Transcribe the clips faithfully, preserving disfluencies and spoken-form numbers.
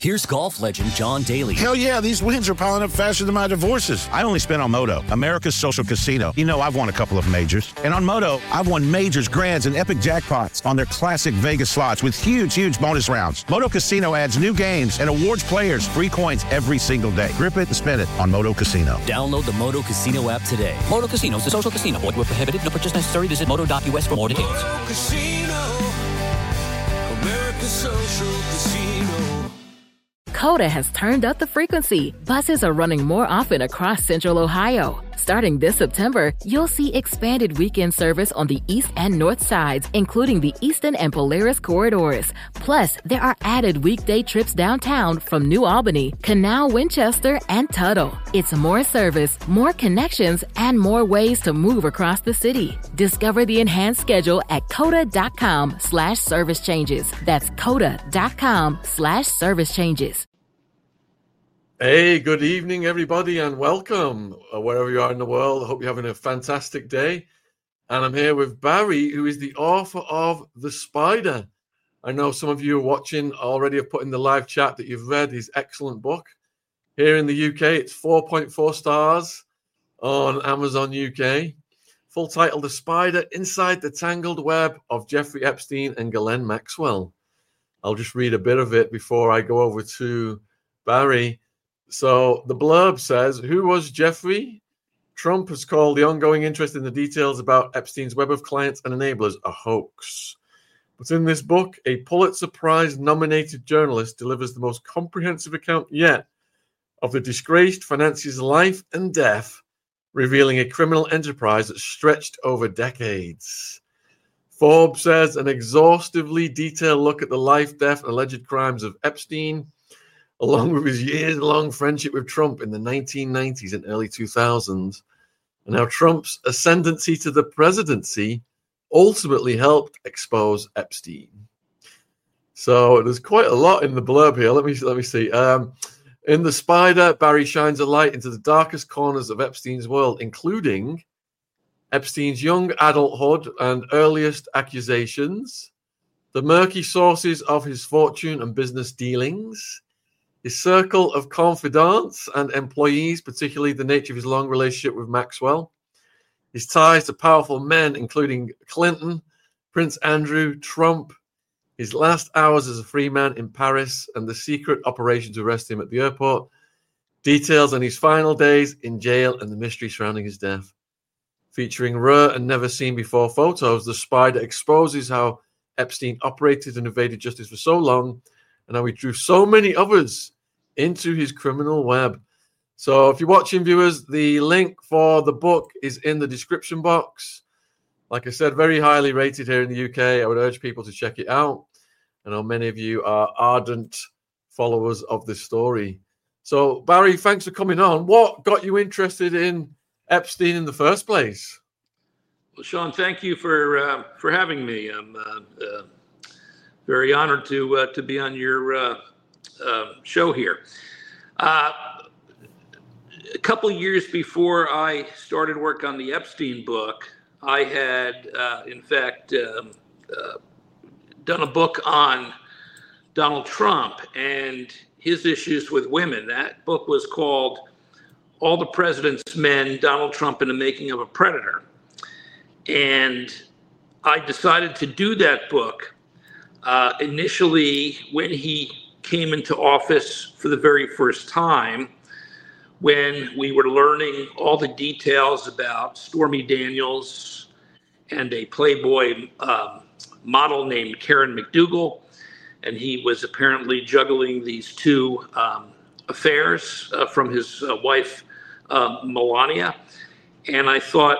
Here's golf legend John Daly. Hell yeah, these wins are piling up faster than my divorces. I only spent on Moto, America's social casino. You know, I've won a couple of majors. And on Moto, I've won majors, grands, and epic jackpots on their classic Vegas slots with huge, huge bonus rounds. Moto Casino adds new games and awards players free coins every single day. Grip it and spin it on Moto Casino. Download the Moto Casino app today. Moto Casino is a social casino. Void where prohibited. No purchase necessary. Visit moto dot u s for more details. Moto Casino, America's social casino. Coda has turned up the frequency. Buses are running more often across Central Ohio. Starting this September, you'll see expanded weekend service on the east and north sides, including the Eastern and Polaris corridors. Plus, there are added weekday trips downtown from New Albany, Canal, Winchester, and Tuttle. It's more service, more connections, and more ways to move across the city. Discover the enhanced schedule at coda.com slash service changes. That's coda.com slash service changes. Hey, good evening, everybody, and welcome uh, wherever you are in the world. I hope you're having a fantastic day. And I'm here with Barry, who is the author of The Spider. I know some of you are watching already have put in the live chat that you've read his excellent book. Here in the U K, it's four point four stars on Amazon U K. Full title, The Spider, Inside the Tangled Web of Jeffrey Epstein and Ghislaine Maxwell. I'll just read a bit of it before I go over to Barry. So the blurb says, who was Jeffrey? Trump has called the ongoing interest in the details about Epstein's web of clients and enablers a hoax. But in this book, a Pulitzer Prize nominated journalist delivers the most comprehensive account yet of the disgraced financier's life and death, revealing a criminal enterprise that stretched over decades. Forbes says an exhaustively detailed look at the life, death, and alleged crimes of Epstein, along with his years-long friendship with Trump in the nineteen nineties and early two thousands, and how Trump's ascendancy to the presidency ultimately helped expose Epstein. So there's quite a lot in the blurb here. Let me let me see. Um, in The Spider, Barry shines a light into the darkest corners of Epstein's world, including Epstein's young adulthood and earliest accusations, the murky sources of his fortune and business dealings, his circle of confidants and employees, particularly the nature of his long relationship with Maxwell, his ties to powerful men, including Clinton, Prince Andrew, Trump, his last hours as a free man in Paris, and the secret operation to arrest him at the airport, details on his final days in jail and the mystery surrounding his death. Featuring rare and never-seen-before photos, The Spider exposes how Epstein operated and evaded justice for so long, and how he drew so many others into his criminal web. So if you're watching, viewers, the link for the book is in the description box. Like I said, very highly rated here in the U K. I would urge people to check it out. I know many of you are ardent followers of this story. So, Barry, thanks for coming on. What got you interested in Epstein in the first place? Well, Sean, thank you for uh, for having me. I'm uh, uh, very honored to uh, to be on your uh, uh, show here. Uh, a couple of years before I started work on the Epstein book, I had, uh, in fact, um, uh, done a book on Donald Trump and his issues with women. That book was called All the President's Men, Donald Trump and the Making of a Predator. And I decided to do that book uh, initially when he came into office for the very first time, when we were learning all the details about Stormy Daniels and a Playboy um, model named Karen McDougal. And he was apparently juggling these two um, affairs uh, from his uh, wife, uh, Melania. And I thought,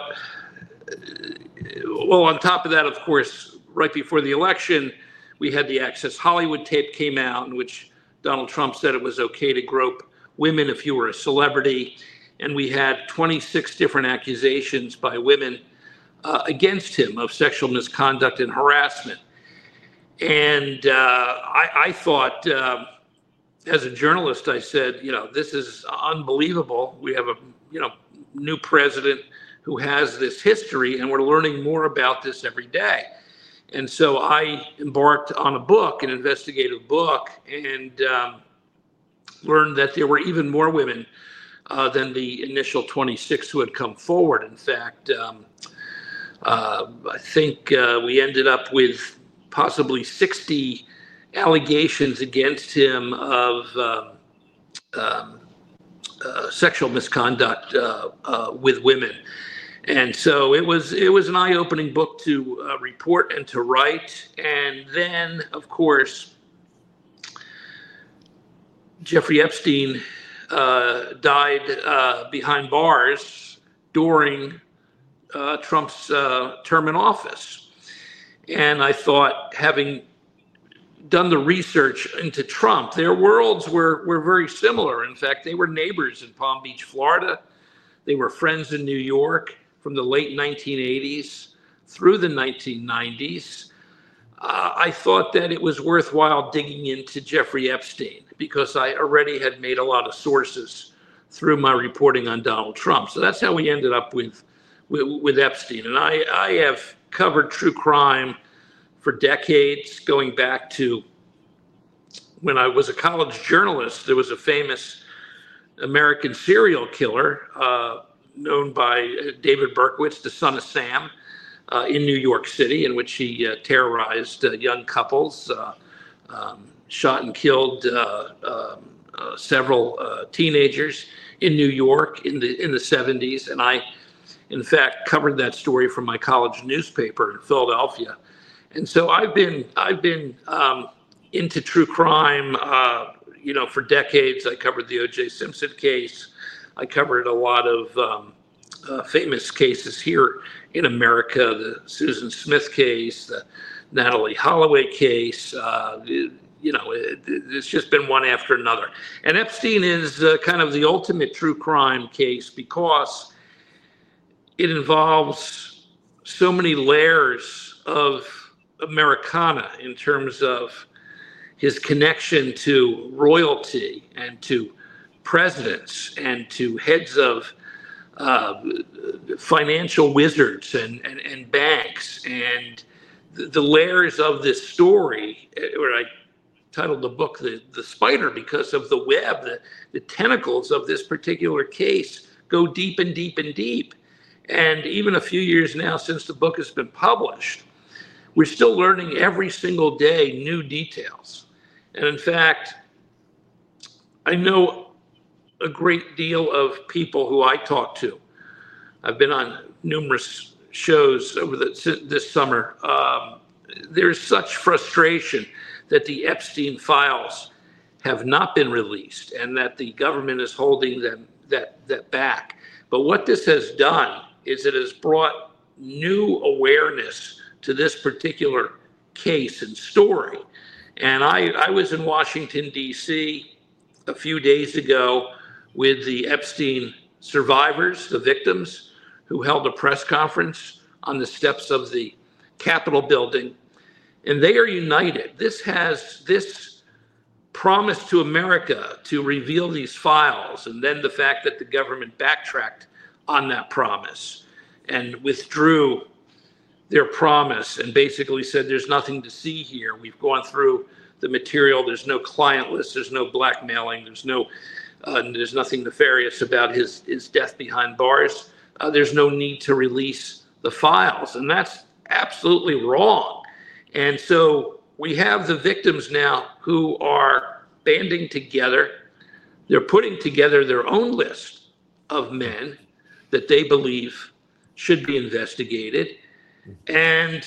well, on top of that, of course, right before the election, we had the Access Hollywood tape came out in which Donald Trump said it was okay to grope women if you were a celebrity. And we had twenty-six different accusations by women uh, against him of sexual misconduct and harassment. And uh, I, I thought, uh, as a journalist, I said, you know, this is unbelievable. We have a, you know, new president who has this history, and we're learning more about this every day. And so I embarked on a book, an investigative book, and um, learned that there were even more women uh, than the initial twenty-six who had come forward. In fact, um, uh, I think uh, we ended up with possibly sixty allegations against him of um, um, uh, sexual misconduct uh, uh, with women. And so it was it was an eye-opening book to uh, report and to write. And then, of course, Jeffrey Epstein uh, died uh, behind bars during uh, Trump's uh, term in office. And I thought, having done the research into Trump, their worlds were, were very similar. In fact, they were neighbors in Palm Beach, Florida. They were friends in New York from the late nineteen eighties through the nineteen nineties. Uh, I thought that it was worthwhile digging into Jeffrey Epstein because I already had made a lot of sources through my reporting on Donald Trump. So that's how we ended up with, with, with Epstein. And I, I have covered true crime for decades, going back to when I was a college journalist. There was a famous American serial killer uh, known by David Berkowitz, the son of Sam, uh, in New York City, in which he uh, terrorized uh, young couples, uh, um, shot and killed uh, um, uh, several uh, teenagers in New York in the in the seventies. And I, in fact, covered that story from my college newspaper in Philadelphia. And so I've been I've been um, into true crime, uh, you know, for decades. I covered the O J Simpson case. I covered a lot of um, uh, famous cases here in America: the Susan Smith case, the Natalie Holloway case. Uh, it, you know, it, it's just been one after another. And Epstein is uh, kind of the ultimate true crime case because it involves so many layers of Americana in terms of his connection to royalty and to presidents and to heads of uh, financial wizards and, and, and banks. And the, the layers of this story, where I titled the book the, the Spider, because of the web, the, the tentacles of this particular case go deep and deep and deep. And even a few years now since the book has been published, we're still learning every single day new details. And in fact, I know a great deal of people who I talk to. I've been on numerous shows over the, this summer. Um, there's such frustration that the Epstein files have not been released and that the government is holding them that, that back. But what this has done is it has brought new awareness to this particular case and story. And I, I was in Washington, D C a few days ago with the Epstein survivors, the victims, who held a press conference on the steps of the Capitol building. And they are united. This has this promise to America to reveal these files, and then the fact that the government backtracked on that promise and withdrew their promise and basically said, there's nothing to see here. We've gone through the material. There's no client list. There's no blackmailing. There's no, uh, there's nothing nefarious about his, his death behind bars. Uh, there's no need to release the files. And that's absolutely wrong. And so we have the victims now who are banding together. They're putting together their own list of men that they believe should be investigated. And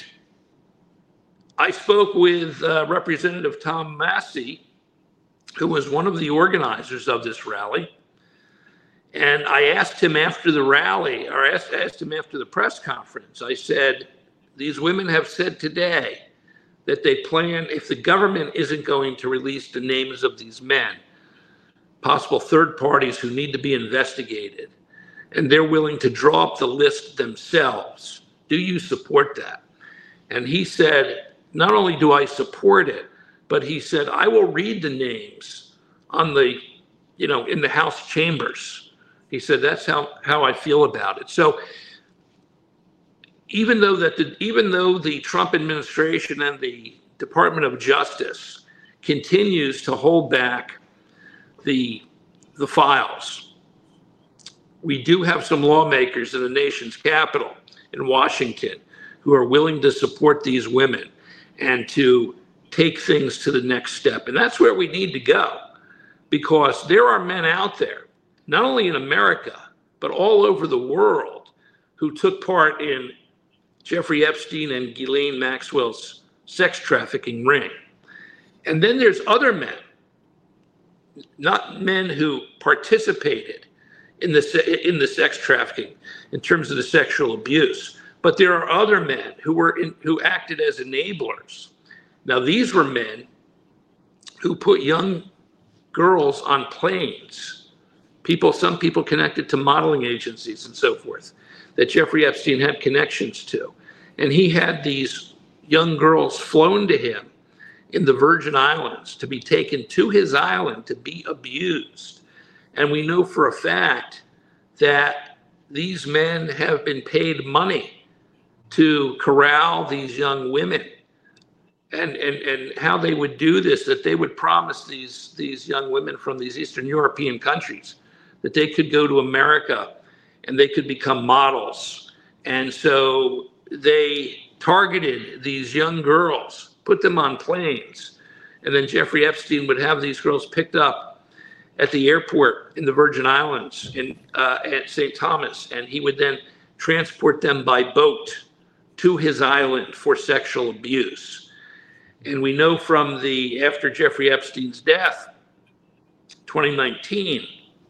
I spoke with uh, Representative Tom Massie, who was one of the organizers of this rally. And I asked him after the rally, or asked, asked him after the press conference, I said, these women have said today that they plan, if the government isn't going to release the names of these men, possible third parties who need to be investigated, and they're willing to draw up the list themselves. Do you support that? And he said, not only do I support it, but he said, I will read the names on the, you know, in the House chambers. He said, that's how, how I feel about it. So even though that the, even though the Trump administration and the Department of Justice continues to hold back the the files. We do have some lawmakers in the nation's capital in Washington who are willing to support these women and to take things to the next step. And that's where we need to go, because there are men out there, not only in America, but all over the world, who took part in Jeffrey Epstein and Ghislaine Maxwell's sex trafficking ring. And then there's other men, not men who participated in the, in the sex trafficking in terms of the sexual abuse, but there are other men who were in, who acted as enablers. Now, these were men who put young girls on planes, people, some people connected to modeling agencies and so forth, that Jeffrey Epstein had connections to. And he had these young girls flown to him in the Virgin Islands to be taken to his island to be abused. And we know for a fact that these men have been paid money to corral these young women. And, and, and how they would do this, that they would promise these, these young women from these Eastern European countries that they could go to America and they could become models. And so they targeted these young girls, put them on planes, and then Jeffrey Epstein would have these girls picked up at the airport in the Virgin Islands in, uh, at Saint Thomas, and he would then transport them by boat to his island for sexual abuse. And we know from the, after Jeffrey Epstein's death, twenty nineteen,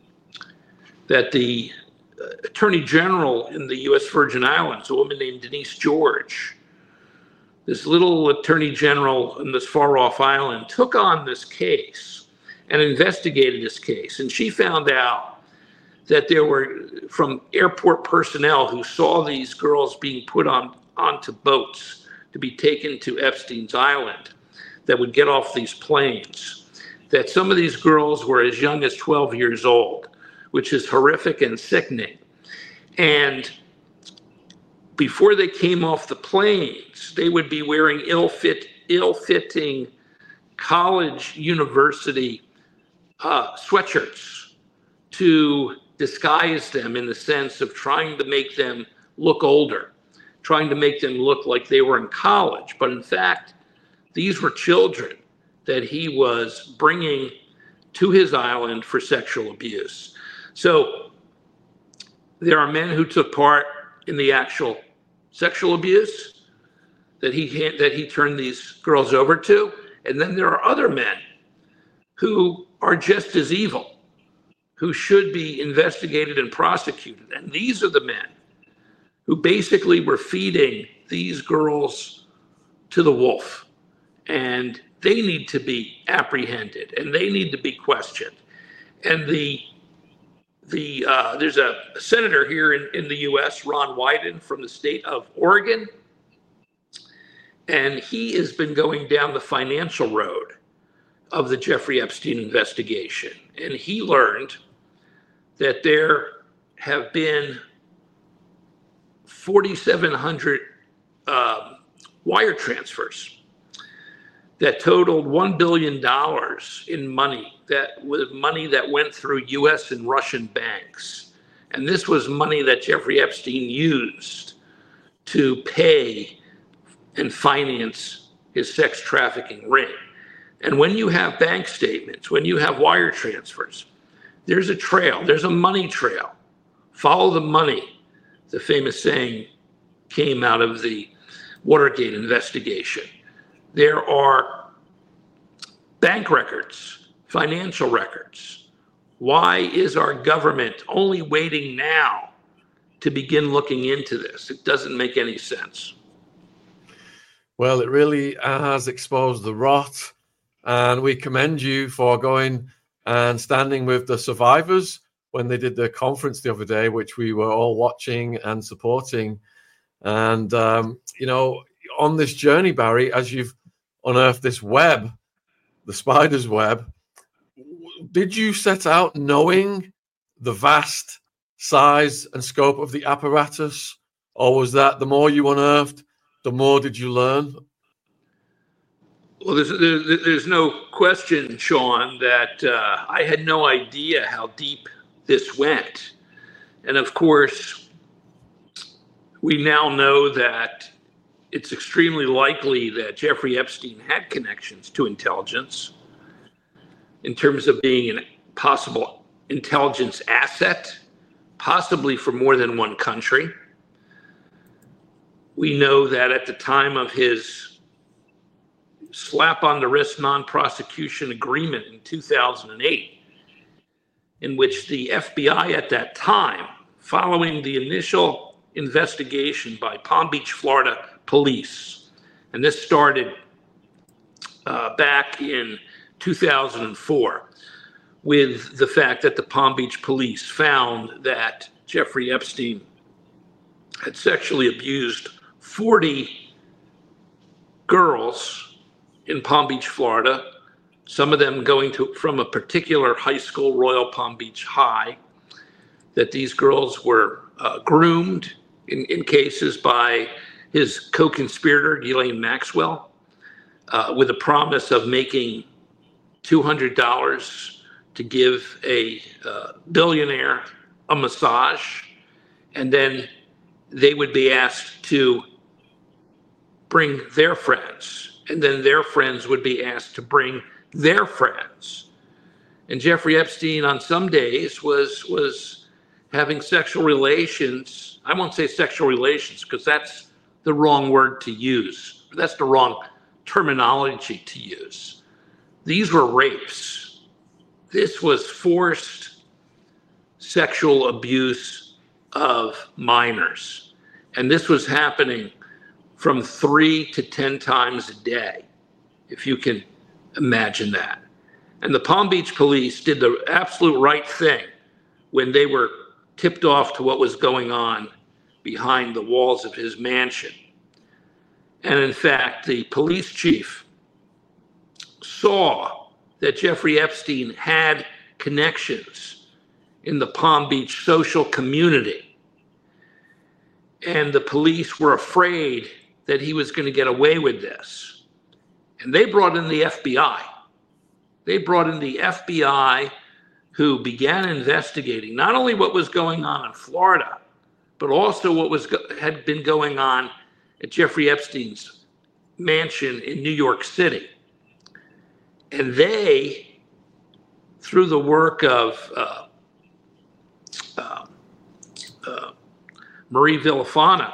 that the uh, Attorney General in the U S Virgin Islands, a woman named Denise George, this little Attorney General in this far off island, took on this case and investigated this case. And she found out that there were, from airport personnel who saw these girls being put on onto boats to be taken to Epstein's island, that would get off these planes, that some of these girls were as young as twelve years old, which is horrific and sickening. And before they came off the planes, they would be wearing ill-fit, ill-fitting college, university uh, sweatshirts to disguise them in the sense of trying to make them look older, trying to make them look like they were in college. But in fact, these were children that he was bringing to his island for sexual abuse. So there are men who took part in the actual sexual abuse that he that he turned these girls over to. And then there are other men who are just as evil, who should be investigated and prosecuted. And these are the men who basically were feeding these girls to the wolf. And they need to be apprehended and they need to be questioned. And the the uh, there's a, a senator here in, in the U S, Ron Wyden, from the state of Oregon. And he has been going down the financial road of the Jeffrey Epstein investigation. And he learned that there have been forty-seven hundred um, wire transfers that totaled one billion dollars in money, that was money that went through U S and Russian banks. And this was money that Jeffrey Epstein used to pay and finance his sex trafficking ring. And when you have bank statements, when you have wire transfers, there's a trail, there's a money trail. Follow the money. The famous saying came out of the Watergate investigation. There are bank records, financial records. Why is our government only waiting now to begin looking into this? It doesn't make any sense. Well, it really has exposed the rot, and we commend you for going and standing with the survivors when they did the conference the other day, which we were all watching and supporting. And, um, you know, on this journey, Barry, as you've unearthed this web, the spider's web, did you set out knowing the vast size and scope of the apparatus? Or was that the more you unearthed, the more did you learn? Well, there's, there's, there's no question, Sean, that uh, I had no idea how deep this went. And of course, we now know that it's extremely likely that Jeffrey Epstein had connections to intelligence in terms of being a possible intelligence asset, possibly for more than one country. We know that at the time of his slap on the wrist non-prosecution agreement in two thousand eight, in which the F B I at that time, following the initial investigation by Palm Beach, Florida police, and this started uh, back in two thousand four, with the fact that the Palm Beach police found that Jeffrey Epstein had sexually abused forty girls in Palm Beach, Florida, some of them going to from a particular high school, Royal Palm Beach High, that these girls were uh, groomed in, in cases by his co-conspirator, Ghislaine Maxwell, uh, with a promise of making two hundred dollars to give a uh, billionaire a massage, and then they would be asked to bring their friends, and then their friends would be asked to bring their friends. And Jeffrey Epstein on some days was was having sexual relations. I won't say sexual relations because that's the wrong word to use. That's the wrong terminology to use. These were rapes. This was forced sexual abuse of minors. And this was happening from three to ten times a day, if you can imagine that. And the Palm Beach police did the absolute right thing when they were tipped off to what was going on behind the walls of his mansion. And in fact, the police chief saw that Jeffrey Epstein had connections in the Palm Beach social community. And the police were afraid that he was going to get away with this. And they brought in the F B I. They brought in the F B I, who began investigating not only what was going on in Florida, but also what was had been going on at Jeffrey Epstein's mansion in New York City. And they, through the work of uh, uh, uh, Marie Villafana,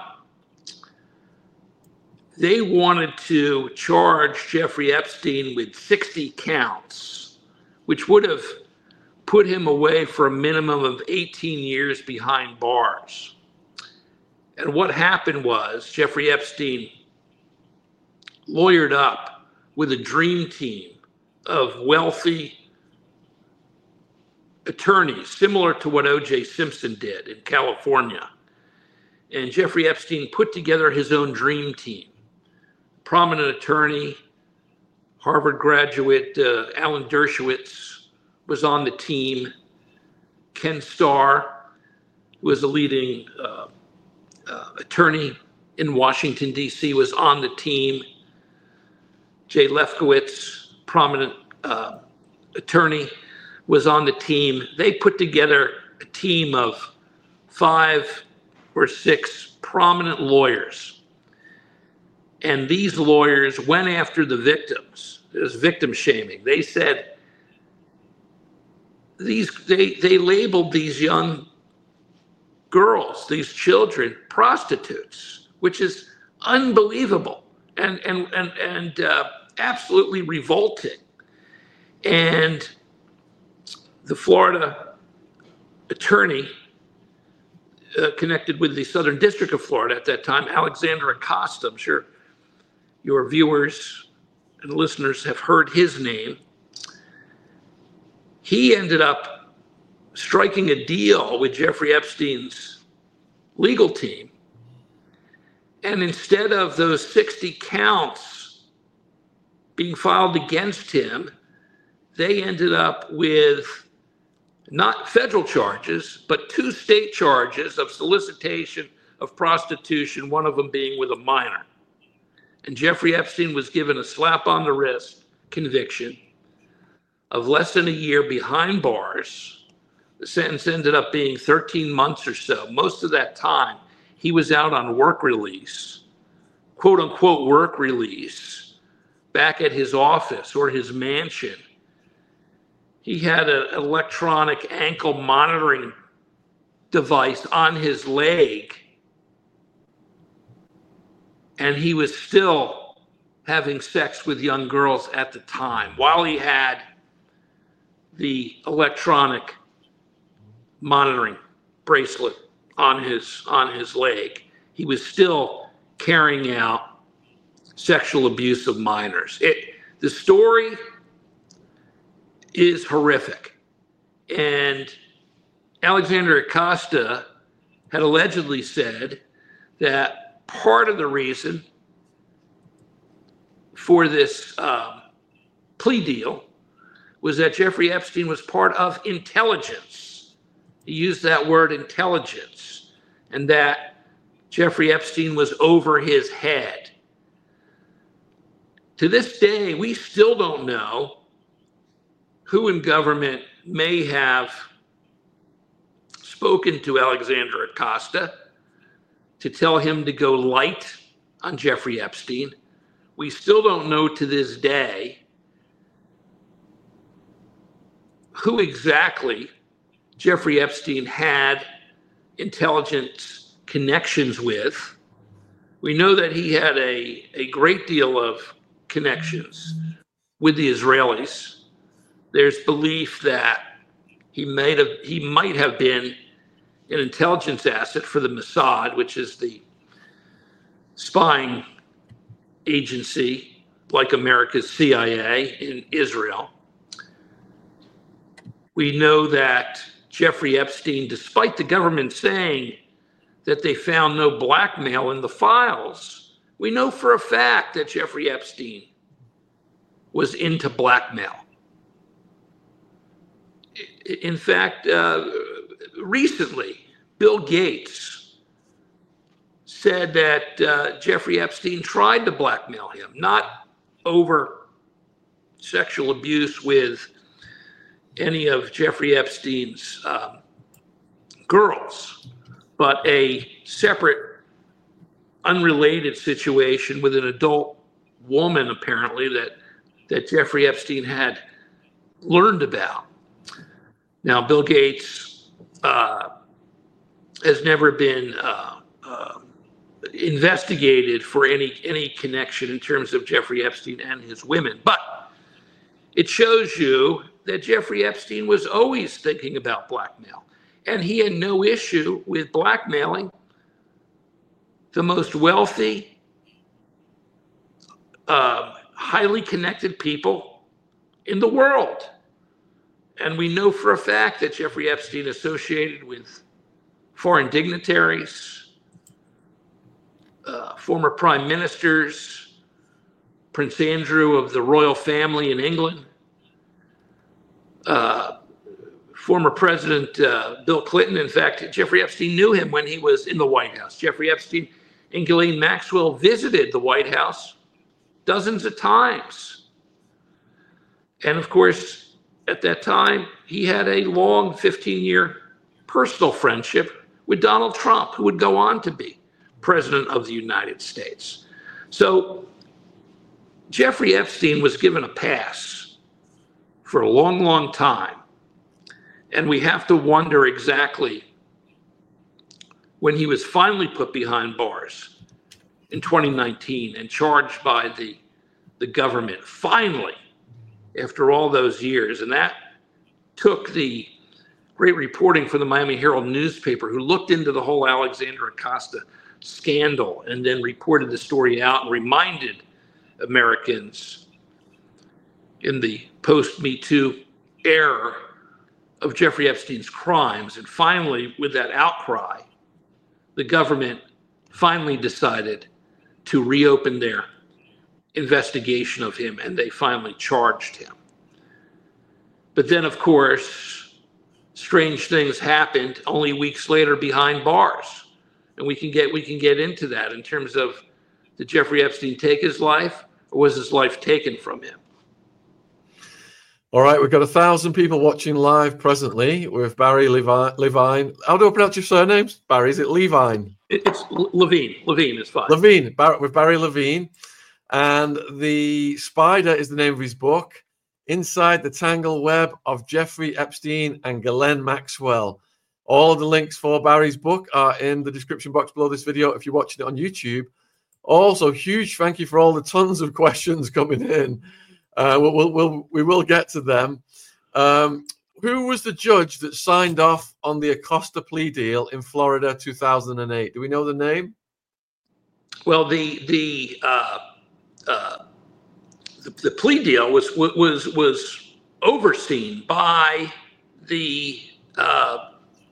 they wanted to charge Jeffrey Epstein with sixty counts, which would have put him away for a minimum of eighteen years behind bars. And what happened was Jeffrey Epstein lawyered up with a dream team of wealthy attorneys, similar to what O J Simpson did in California. And Jeffrey Epstein put together his own dream team. Prominent attorney, Harvard graduate uh, Alan Dershowitz was on the team. Ken Starr was a leading uh, uh, attorney in Washington, D C, was on the team. Jay Lefkowitz, prominent uh, attorney, was on the team. They put together a team of five or six prominent lawyers. And these lawyers went after the victims. It was victim shaming. They said, these they they labeled these young girls, these children, prostitutes, which is unbelievable and and and and uh, absolutely revolting. And the Florida attorney uh, connected with the Southern District of Florida at that time, Alexander Acosta, I'm sure your viewers and listeners have heard his name. He ended up striking a deal with Jeffrey Epstein's legal team. And instead of those sixty counts being filed against him, they ended up with not federal charges, but two state charges of solicitation of prostitution, one of them being with a minor. And Jeffrey Epstein was given a slap on the wrist conviction of less than a year behind bars. The sentence ended up being thirteen months or so. Most of that time, he was out on work release, quote unquote work release, back at his office or his mansion. He had an electronic ankle monitoring device on his leg, and he was still having sex with young girls at the time while he had the electronic monitoring bracelet on his on his leg. He was still carrying out sexual abuse of minors. It, the story is horrific. And Alexander Acosta had allegedly said that part of the reason for this um, plea deal was that Jeffrey Epstein was part of intelligence. He used that word, intelligence, and that Jeffrey Epstein was over his head. To this day, we still don't know who in government may have spoken to Alexander Acosta to tell him to go light on Jeffrey Epstein. We still don't know to this day who exactly Jeffrey Epstein had intelligence connections with. We know that he had a, a great deal of connections with the Israelis. There's belief that he might have he might have been an intelligence asset for the Mossad, which is the spying agency like America's C I A in Israel. We know that Jeffrey Epstein, despite the government saying that they found no blackmail in the files, we know for a fact that Jeffrey Epstein was into blackmail. In fact, uh, recently, Bill Gates said that uh, Jeffrey Epstein tried to blackmail him, not over sexual abuse with any of Jeffrey Epstein's um, girls, but a separate, unrelated situation with an adult woman, apparently, that, that Jeffrey Epstein had learned about. Now, Bill Gates uh, has never been uh, uh, investigated for any any connection in terms of Jeffrey Epstein and his women. But it shows you that Jeffrey Epstein was always thinking about blackmail. And he had no issue with blackmailing the most wealthy, uh, highly connected people in the world. And we know for a fact that Jeffrey Epstein associated with foreign dignitaries, uh, former prime ministers, Prince Andrew of the royal family in England, uh, former President uh, Bill Clinton. In fact, Jeffrey Epstein knew him when he was in the White House. Jeffrey Epstein and Ghislaine Maxwell visited the White House dozens of times. And of course, at that time, he had a long fifteen-year personal friendship with Donald Trump, who would go on to be president of the United States. So Jeffrey Epstein was given a pass for a long, long time. And we have to wonder exactly when he was finally put behind bars in twenty nineteen and charged by the, the government, finally, after all those years. And that took the great reporting from the Miami Herald newspaper, who looked into the whole Alexander Acosta scandal and then reported the story out and reminded Americans in the post-Me Too era of Jeffrey Epstein's crimes. And finally, with that outcry, the government finally decided to reopen their investigation of him, and they finally charged him. But then, of course, strange things happened only weeks later behind bars. And we can get we can get into that in terms of Did Jeffrey Epstein take his life, or was his life taken from him? All right, we've got a thousand people watching live presently with Barry Levi- Levine. How do I pronounce your surnames, Barry? Is it Levine? It, it's Levine. Levine is fine. Levine, Bar- with Barry Levine. And The Spider is the name of his book, Inside the Tangled Web of Jeffrey Epstein and Ghislaine Maxwell. All of the links for Barry's book are in the description box below this video if you're watching it on YouTube. Also, huge thank you for all the tons of questions coming in. Uh, we'll, we'll, we'll, we will get to them. Um, who was the judge that signed off on the Acosta plea deal in Florida two thousand eight? Do we know the name? Well, the the uh, uh, the, the plea deal was was was overseen by the uh,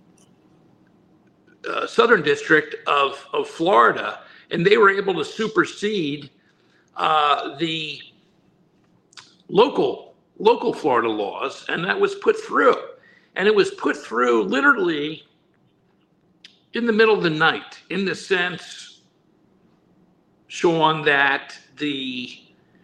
uh, Southern District of of Florida, and they were able to supersede uh, the local local Florida laws, and that was put through. And it was put through literally in the middle of the night, in the sense, Sean, that the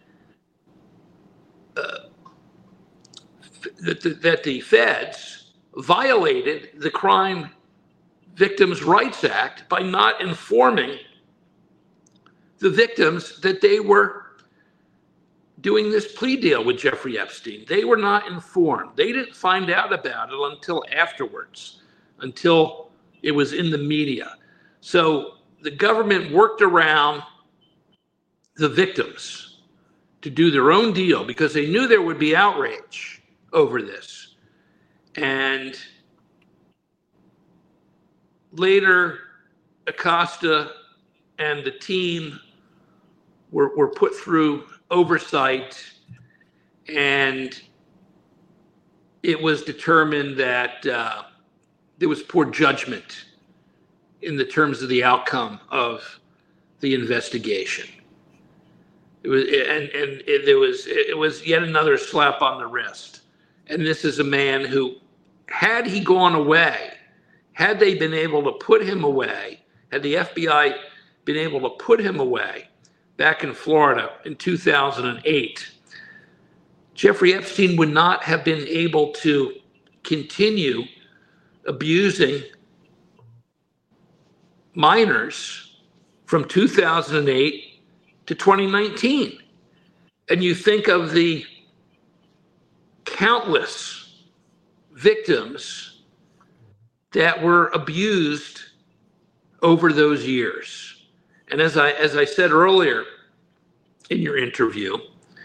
uh, that, the, that the feds violated the Crime Victims' Rights Act by not informing the victims that they were doing this plea deal with Jeffrey Epstein. They were not informed. They didn't find out about it until afterwards, until it was in the media. So the government worked around the victims to do their own deal because they knew there would be outrage over this. And later, Acosta and the team were, were put through oversight, and it was determined that uh, there was poor judgment in the terms of the outcome of the investigation. It was, and and it, there was it was yet another slap on the wrist. And this is a man who, had he gone away, had they been able to put him away, had the F B I been able to put him away back in Florida in two thousand eight, Jeffrey Epstein would not have been able to continue abusing minors from two thousand eight to twenty nineteen. And you think of the countless victims that were abused over those years. And as I as I said earlier in your interview,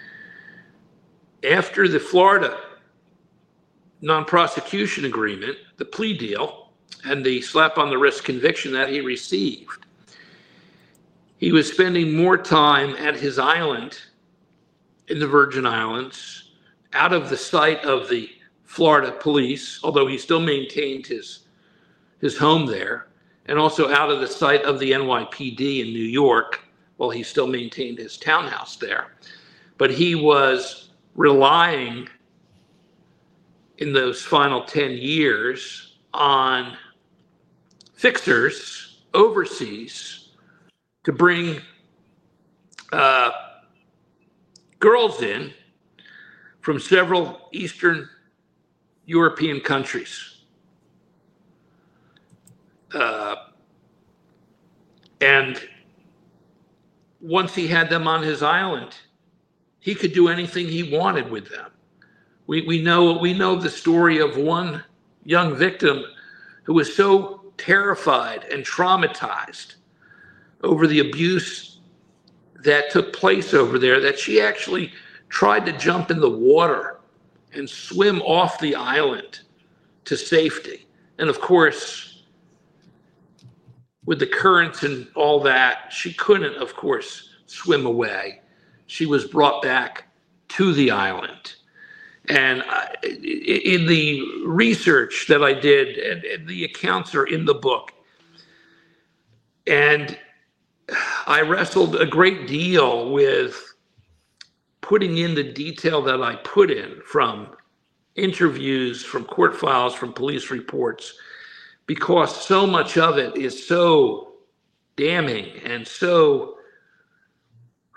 after the Florida non-prosecution agreement, the plea deal, and the slap on the wrist conviction that he received, he was spending more time at his island in the Virgin Islands, out of the sight of the Florida police, although he still maintained his his home there, and also out of the sight of the N Y P D in New York, while he still maintained his townhouse there. But he was relying in those final ten years on fixers overseas to bring uh, girls in from several Eastern European countries. Uh, and once he had them on his island, he could do anything he wanted with them. We we know we know the story of one young victim who was so terrified and traumatized over the abuse that took place over there that she actually tried to jump in the water and swim off the island to safety. And of course, with the currents and all that, she couldn't, of course, swim away. She was brought back to the island. And I, in the research that I did, and, and the accounts are in the book, and I wrestled a great deal with putting in the detail that I put in from interviews, from court files, from police reports, because so much of it is so damning and so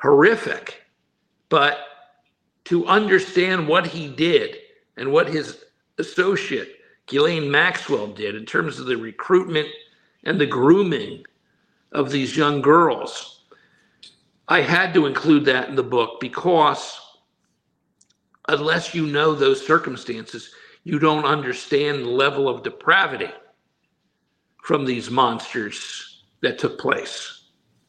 horrific. But to understand what he did and what his associate, Ghislaine Maxwell, did in terms of the recruitment and the grooming of these young girls, I had to include that in the book because unless you know those circumstances, you don't understand the level of depravity from these monsters that took place.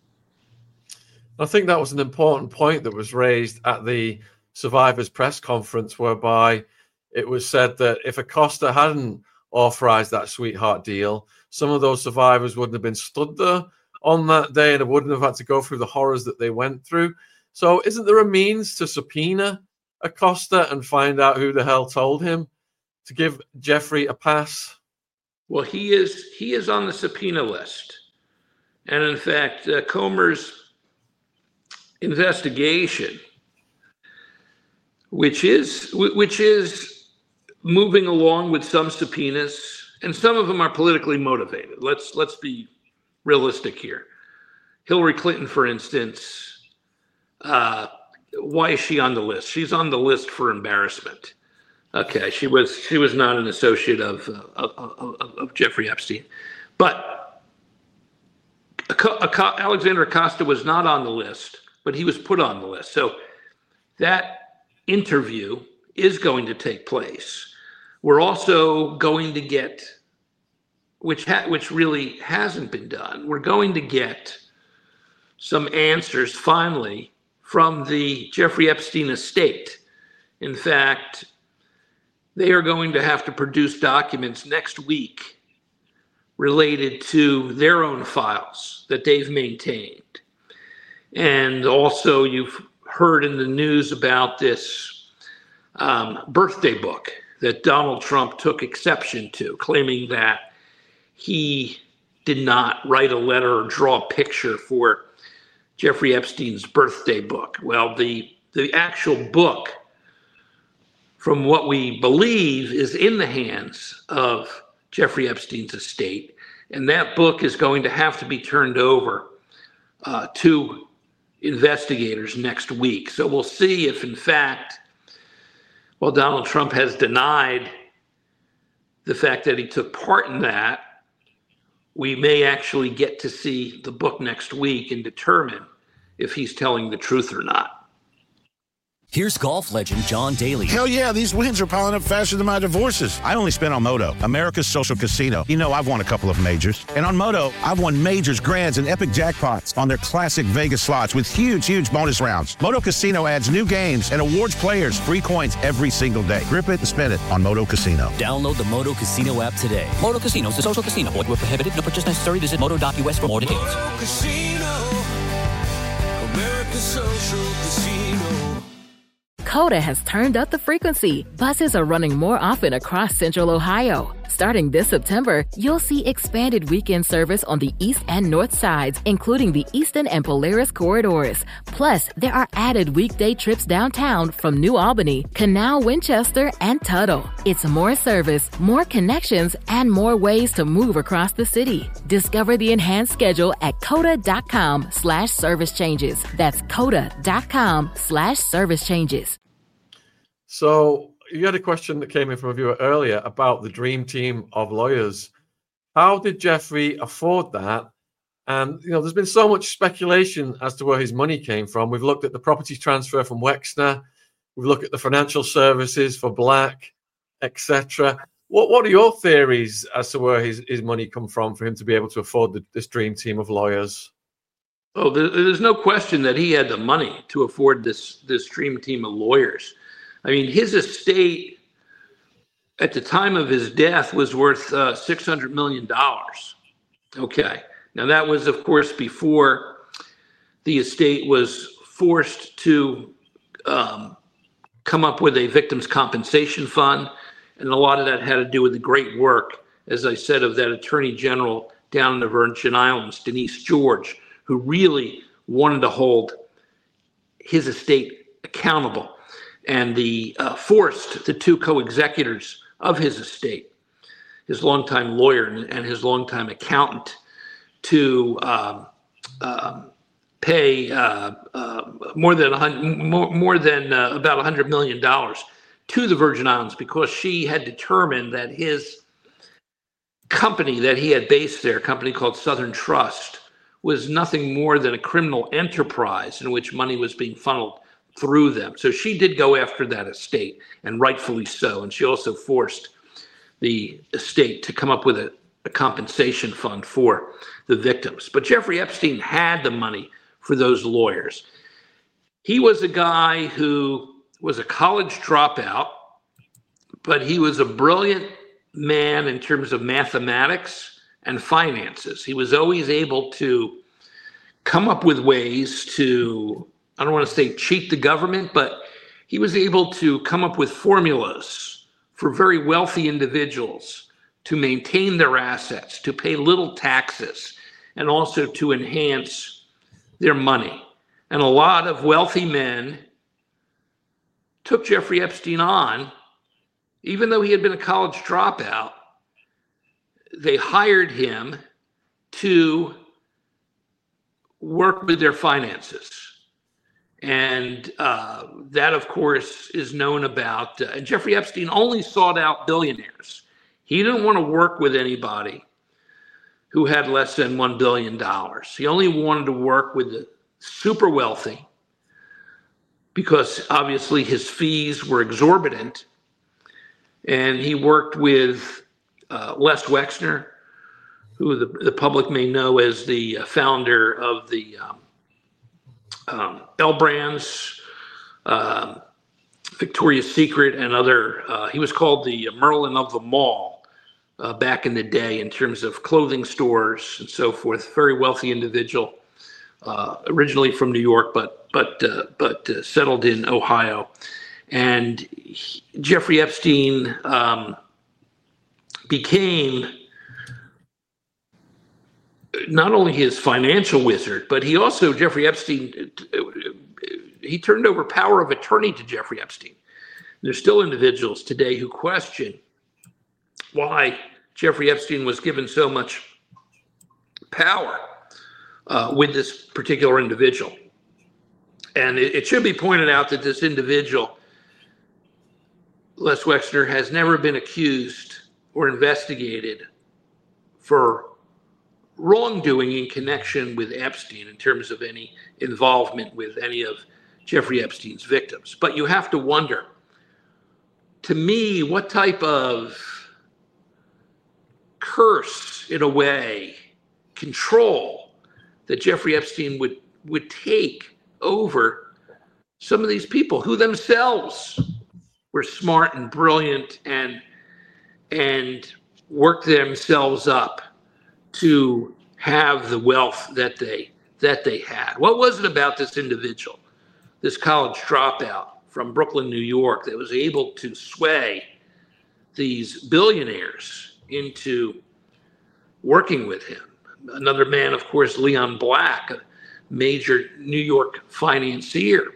I think that was an important point that was raised at the survivors press conference, whereby it was said that if Acosta hadn't authorized that sweetheart deal, some of those survivors wouldn't have been stood there on that day and wouldn't have had to go through the horrors that they went through. So isn't there a means to subpoena Acosta and find out who the hell told him to give Jeffrey a pass? Well, he is he is on the subpoena list. And in fact, uh, Comer's investigation, which is which is moving along with some subpoenas, and some of them are politically motivated. Let's let's be realistic here. Hillary Clinton, for instance, uh, why is she on the list? She's on the list for embarrassment. Okay, she was she was not an associate of uh, of, of, of Jeffrey Epstein, but Alexander Acosta was not on the list, but he was put on the list. So that interview is going to take place. We're also going to get, which ha- which really hasn't been done, we're going to get some answers finally from the Jeffrey Epstein estate. In fact, they are going to have to produce documents next week related to their own files that they've maintained. And also you've heard in the news about this um, birthday book that Donald Trump took exception to, claiming that he did not write a letter or draw a picture for Jeffrey Epstein's birthday book. Well, the, the actual book, from what we believe, is in the hands of Jeffrey Epstein's estate. And that book is going to have to be turned over uh, to investigators next week. So we'll see if, in fact, well, Donald Trump has denied the fact that he took part in that. We may actually get to see the book next week and determine if he's telling the truth or not. Here's golf legend John Daly. Hell yeah, these wins are piling up faster than my divorces. I only spent on Moto, America's social casino. You know I've won a couple of majors. And on Moto, I've won majors, grands, and epic jackpots on their classic Vegas slots with huge, huge bonus rounds. Moto Casino adds new games and awards players free coins every single day. Grip it and spin it on Moto Casino. Download the Moto Casino app today. Moto Casino is a social casino. Void where prohibited. No purchase necessary. Visit moto dot u s for more details. Moto Casino, America's social casino. Coda has turned up the frequency. Buses are running more often across Central Ohio. Starting this September, you'll see expanded weekend service on the east and north sides, including the Eastern and Polaris corridors. Plus, there are added weekday trips downtown from New Albany, Canal, Winchester, and Tuttle. It's more service, more connections, and more ways to move across the city. Discover the enhanced schedule at coda.com slash service changes. That's coda.com slash service changes. So you had a question that came in from a viewer earlier about the dream team of lawyers. How did Jeffrey afford that? And, you know, there's been so much speculation as to where his money came from. We've looked at the property transfer from Wexner. We've looked at the financial services for Black, et cetera. What What are your theories as to where his, his money come from for him to be able to afford the, this dream team of lawyers? Oh, there's no question that he had the money to afford this this dream team of lawyers. I mean, his estate at the time of his death was worth uh, six hundred million dollars. Okay. Now, that was, of course, before the estate was forced to um, come up with a victims' compensation fund. And a lot of that had to do with the great work, as I said, of that attorney general down in the Virgin Islands, Denise George, who really wanted to hold his estate accountable. And the uh, forced the two co-executors of his estate, his longtime lawyer and, and his longtime accountant, to um, um, pay uh, uh, more than a hundred, more, more than uh, about a hundred million dollars to the Virgin Islands because she had determined that his company that he had based there, a company called Southern Trust, was nothing more than a criminal enterprise in which money was being funneled through them. So she did go after that estate, and rightfully so. And she also forced the estate to come up with a, a compensation fund for the victims. But Jeffrey Epstein had the money for those lawyers. He was a guy who was a college dropout, but he was a brilliant man in terms of mathematics and finances. He was always able to come up with ways to, I don't want to say cheat the government, but he was able to come up with formulas for very wealthy individuals to maintain their assets, to pay little taxes, and also to enhance their money. And a lot of wealthy men took Jeffrey Epstein on, even though he had been a college dropout. They hired him to work with their finances. And uh, that, of course, is known about. Uh, and Jeffrey Epstein only sought out billionaires. He didn't want to work with anybody who had less than one billion dollars. He only wanted to work with the super wealthy because obviously his fees were exorbitant. And he worked with uh, Les Wexner, who the, the public may know as the founder of the um, um, L Brands, uh, Victoria's Secret, and other. Uh, he was called the Merlin of the Mall uh, back in the day in terms of clothing stores and so forth. Very wealthy individual, uh, originally from New York, but but uh, but uh, settled in Ohio. And he, Jeffrey Epstein um, became not only his financial wizard, but he also, Jeffrey Epstein, he turned over power of attorney to Jeffrey Epstein. There's still individuals today who question why Jeffrey Epstein was given so much power uh, with this particular individual. And it, it should be pointed out that this individual, Les Wexner, has never been accused or investigated for wrongdoing in connection with Epstein in terms of any involvement with any of Jeffrey Epstein's victims. But you have to wonder, to me, what type of curse, in a way, control that Jeffrey Epstein would, would take over some of these people who themselves were smart and brilliant and and worked themselves up to have the wealth that they that they had. What was it about this individual, this college dropout from Brooklyn, New York, that was able to sway these billionaires into working with him? Another man, of course, Leon Black, a major New York financier.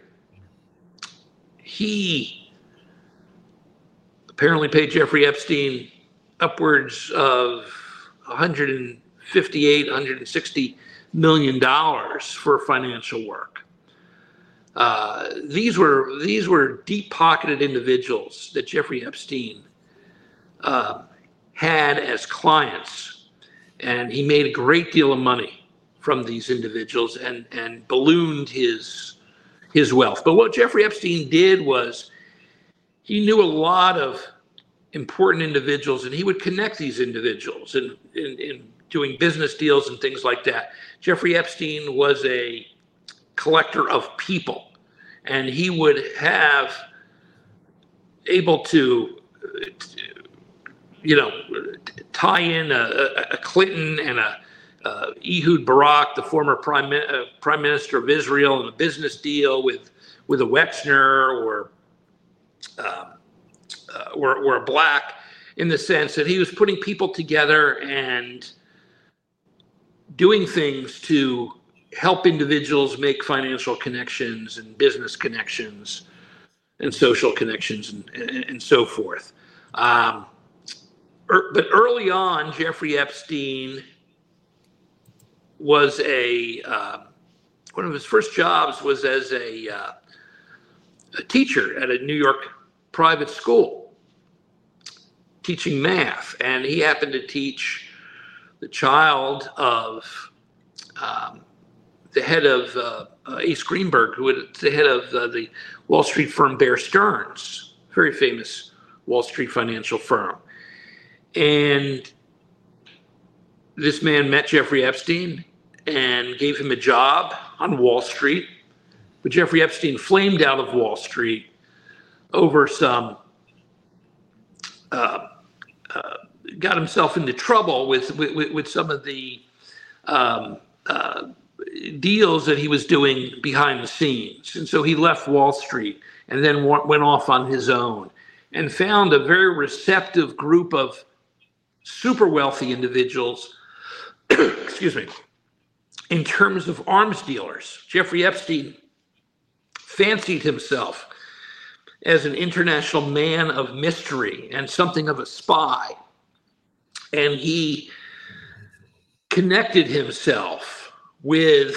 He apparently paid Jeffrey Epstein upwards of one hundred fifty-eight, one hundred sixty million dollars for financial work. Uh, these were these were deep-pocketed individuals that Jeffrey Epstein uh, had as clients, and he made a great deal of money from these individuals and and ballooned his his wealth. But what Jeffrey Epstein did was he knew a lot of important individuals, and he would connect these individuals in, in, in doing business deals and things like that. Jeffrey Epstein was a collector of people, and he would have able to, you know, tie in a, a Clinton and a uh, Ehud Barak, the former prime uh, prime minister of Israel, in a business deal with with a Wexner or um, uh, or, or a Black, in the sense that he was putting people together and doing things to help individuals make financial connections and business connections and social connections and, and, and so forth. Um, er, but early on, Jeffrey Epstein was a uh, one of his first jobs was as a, uh, a teacher at a New York private school, teaching math. And he happened to teach the child of um, the head of uh, uh, Ace Greenberg, who was the head of uh, the Wall Street firm Bear Stearns, very famous Wall Street financial firm. And this man met Jeffrey Epstein and gave him a job on Wall Street. But Jeffrey Epstein flamed out of Wall Street over some, uh, uh, got himself into trouble with, with, with some of the um, uh, deals that he was doing behind the scenes. And so he left Wall Street and then went off on his own and found a very receptive group of super wealthy individuals, excuse me, in terms of arms dealers. Jeffrey Epstein fancied himself as an international man of mystery and something of a spy. And he connected himself with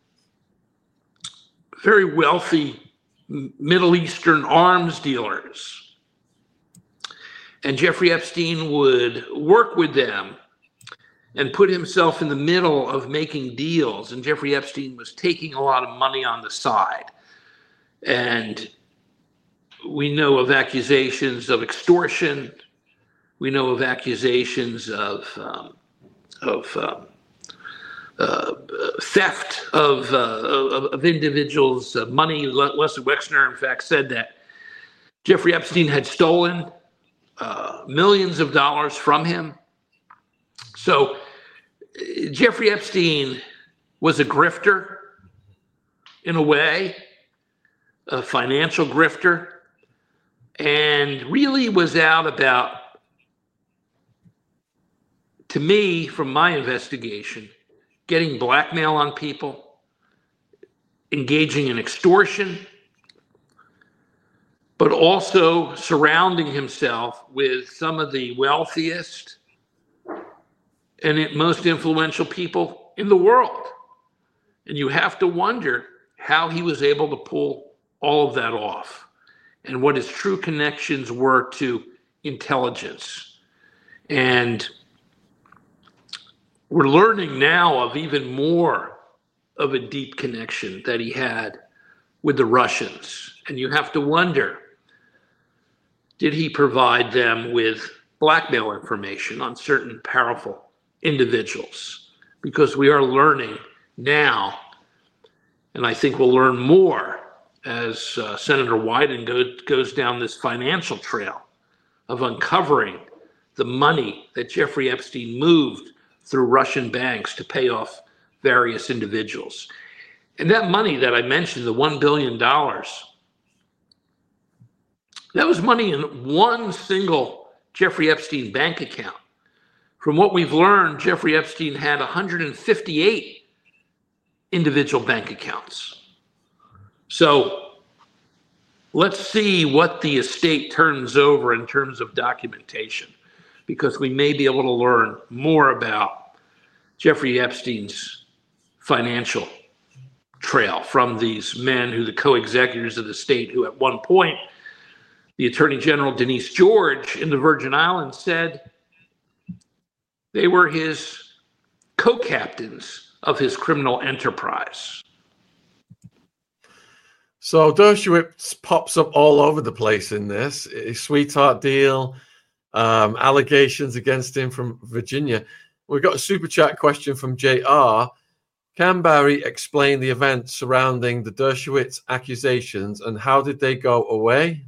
very wealthy Middle Eastern arms dealers. And Jeffrey Epstein would work with them and put himself in the middle of making deals. And Jeffrey Epstein was taking a lot of money on the side. And we know of accusations of extortion. We know of accusations of um, of um, uh, theft of, uh, of of individuals' uh, money. Leslie Wexner, in fact, said that Jeffrey Epstein had stolen uh, millions of dollars from him. So Jeffrey Epstein was a grifter in a way, a financial grifter, and really was out about, to me, from my investigation, getting blackmail on people, engaging in extortion, but also surrounding himself with some of the wealthiest and most influential people in the world. And you have to wonder how he was able to pull all of that off and what his true connections were to intelligence. And we're learning now of even more of a deep connection that he had with the Russians. And you have to wonder, did he provide them with blackmail information on certain powerful individuals? Because we are learning now, and I think we'll learn more as uh, Senator Wyden go, goes down this financial trail of uncovering the money that Jeffrey Epstein moved through Russian banks to pay off various individuals. And that money that I mentioned, the one billion dollars, that was money in one single Jeffrey Epstein bank account. From what we've learned, Jeffrey Epstein had one hundred fifty-eight individual bank accounts. So let's see what the estate turns over in terms of documentation, because we may be able to learn more about Jeffrey Epstein's financial trail from these men who the co-executives of the state, who at one point, the Attorney General Denise George in the Virgin Islands said they were his co-captains of his criminal enterprise. So Dershowitz pops up all over the place in this. His sweetheart deal, um, allegations against him from Virginia. We've got a super chat question from J R. Can Barry explain the events surrounding the Dershowitz accusations and how did they go away?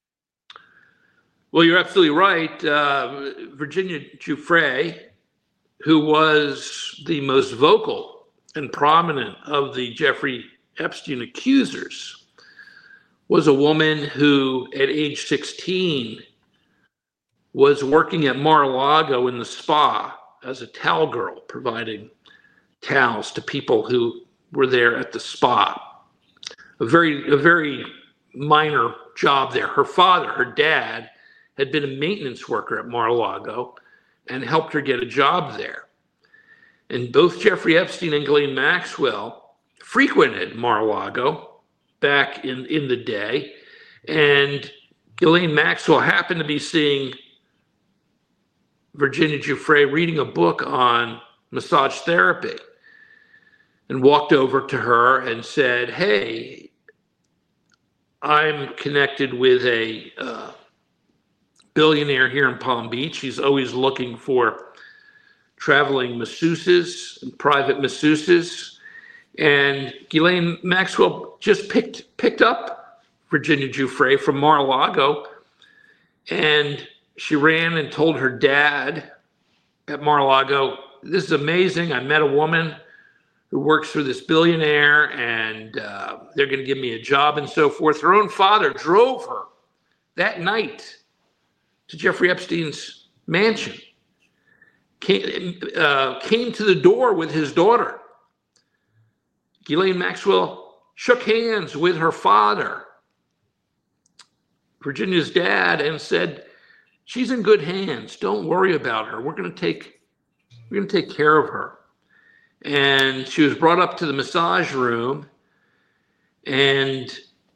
Well, you're absolutely right. Uh, Virginia Giuffre, who was the most vocal and prominent of the Jeffrey Epstein accusers, was a woman who at age sixteen was working at Mar-a-Lago in the spa as a towel girl, providing towels to people who were there at the spa. A very, a very minor job there. Her father, her dad, had been a maintenance worker at Mar-a-Lago and helped her get a job there. And both Jeffrey Epstein and Ghislaine Maxwell frequented Mar-a-Lago back in, in the day, and Ghislaine Maxwell happened to be seeing Virginia Giuffre reading a book on massage therapy, and walked over to her and said, "Hey, I'm connected with a uh, billionaire here in Palm Beach. He's always looking for traveling masseuses and private masseuses." And Ghislaine Maxwell just picked picked up Virginia Giuffre from Mar-a-Lago, and she ran and told her dad at Mar-a-Lago, "This is amazing. I met a woman who works for this billionaire, and uh, they're going to give me a job," and so forth. Her own father drove her that night to Jeffrey Epstein's mansion, came, uh, came to the door with his daughter. Ghislaine Maxwell shook hands with her father, Virginia's dad, and said, "She's in good hands. Don't worry about her. We're going to take, we're going to take care of her." And she was brought up to the massage room, and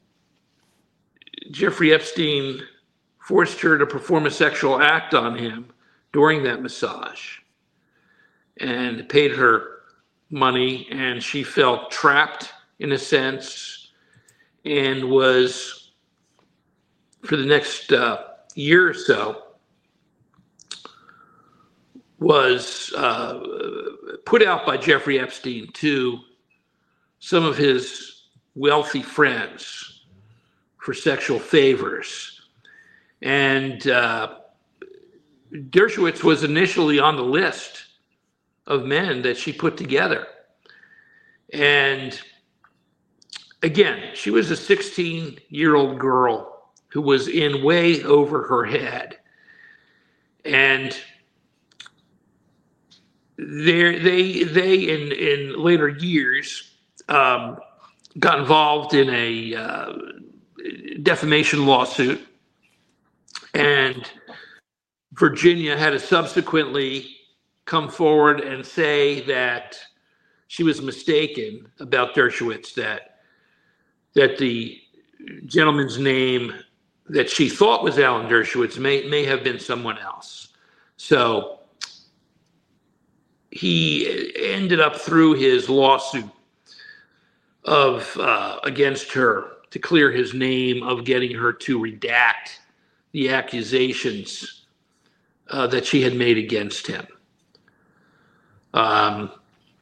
Jeffrey Epstein forced her to perform a sexual act on him during that massage, and paid her money, and she felt trapped in a sense, and was, for the next uh, year or so, was uh, put out by Jeffrey Epstein to some of his wealthy friends for sexual favors. And uh, Dershowitz was initially on the list of men that she put together. And again, she was a sixteen-year-old girl who was in way over her head. And They, they, they in, in later years um, got involved in a uh, defamation lawsuit, and Virginia had to subsequently come forward and say that she was mistaken about Dershowitz, that that the gentleman's name that she thought was Alan Dershowitz may may have been someone else. So he ended up, through his lawsuit of uh, against her, to clear his name, of getting her to redact the accusations uh, that she had made against him. Um,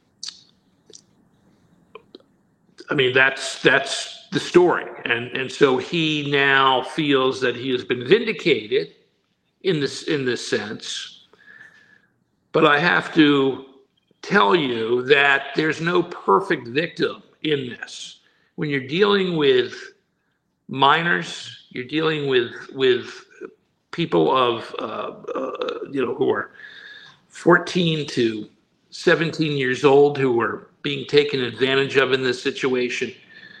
I mean, that's that's the story, and and so he now feels that he has been vindicated in this in this sense. But I have to tell you that there's no perfect victim in this. When you're dealing with minors, you're dealing with with people of uh, uh, you know who are fourteen to seventeen years old, who are being taken advantage of in this situation.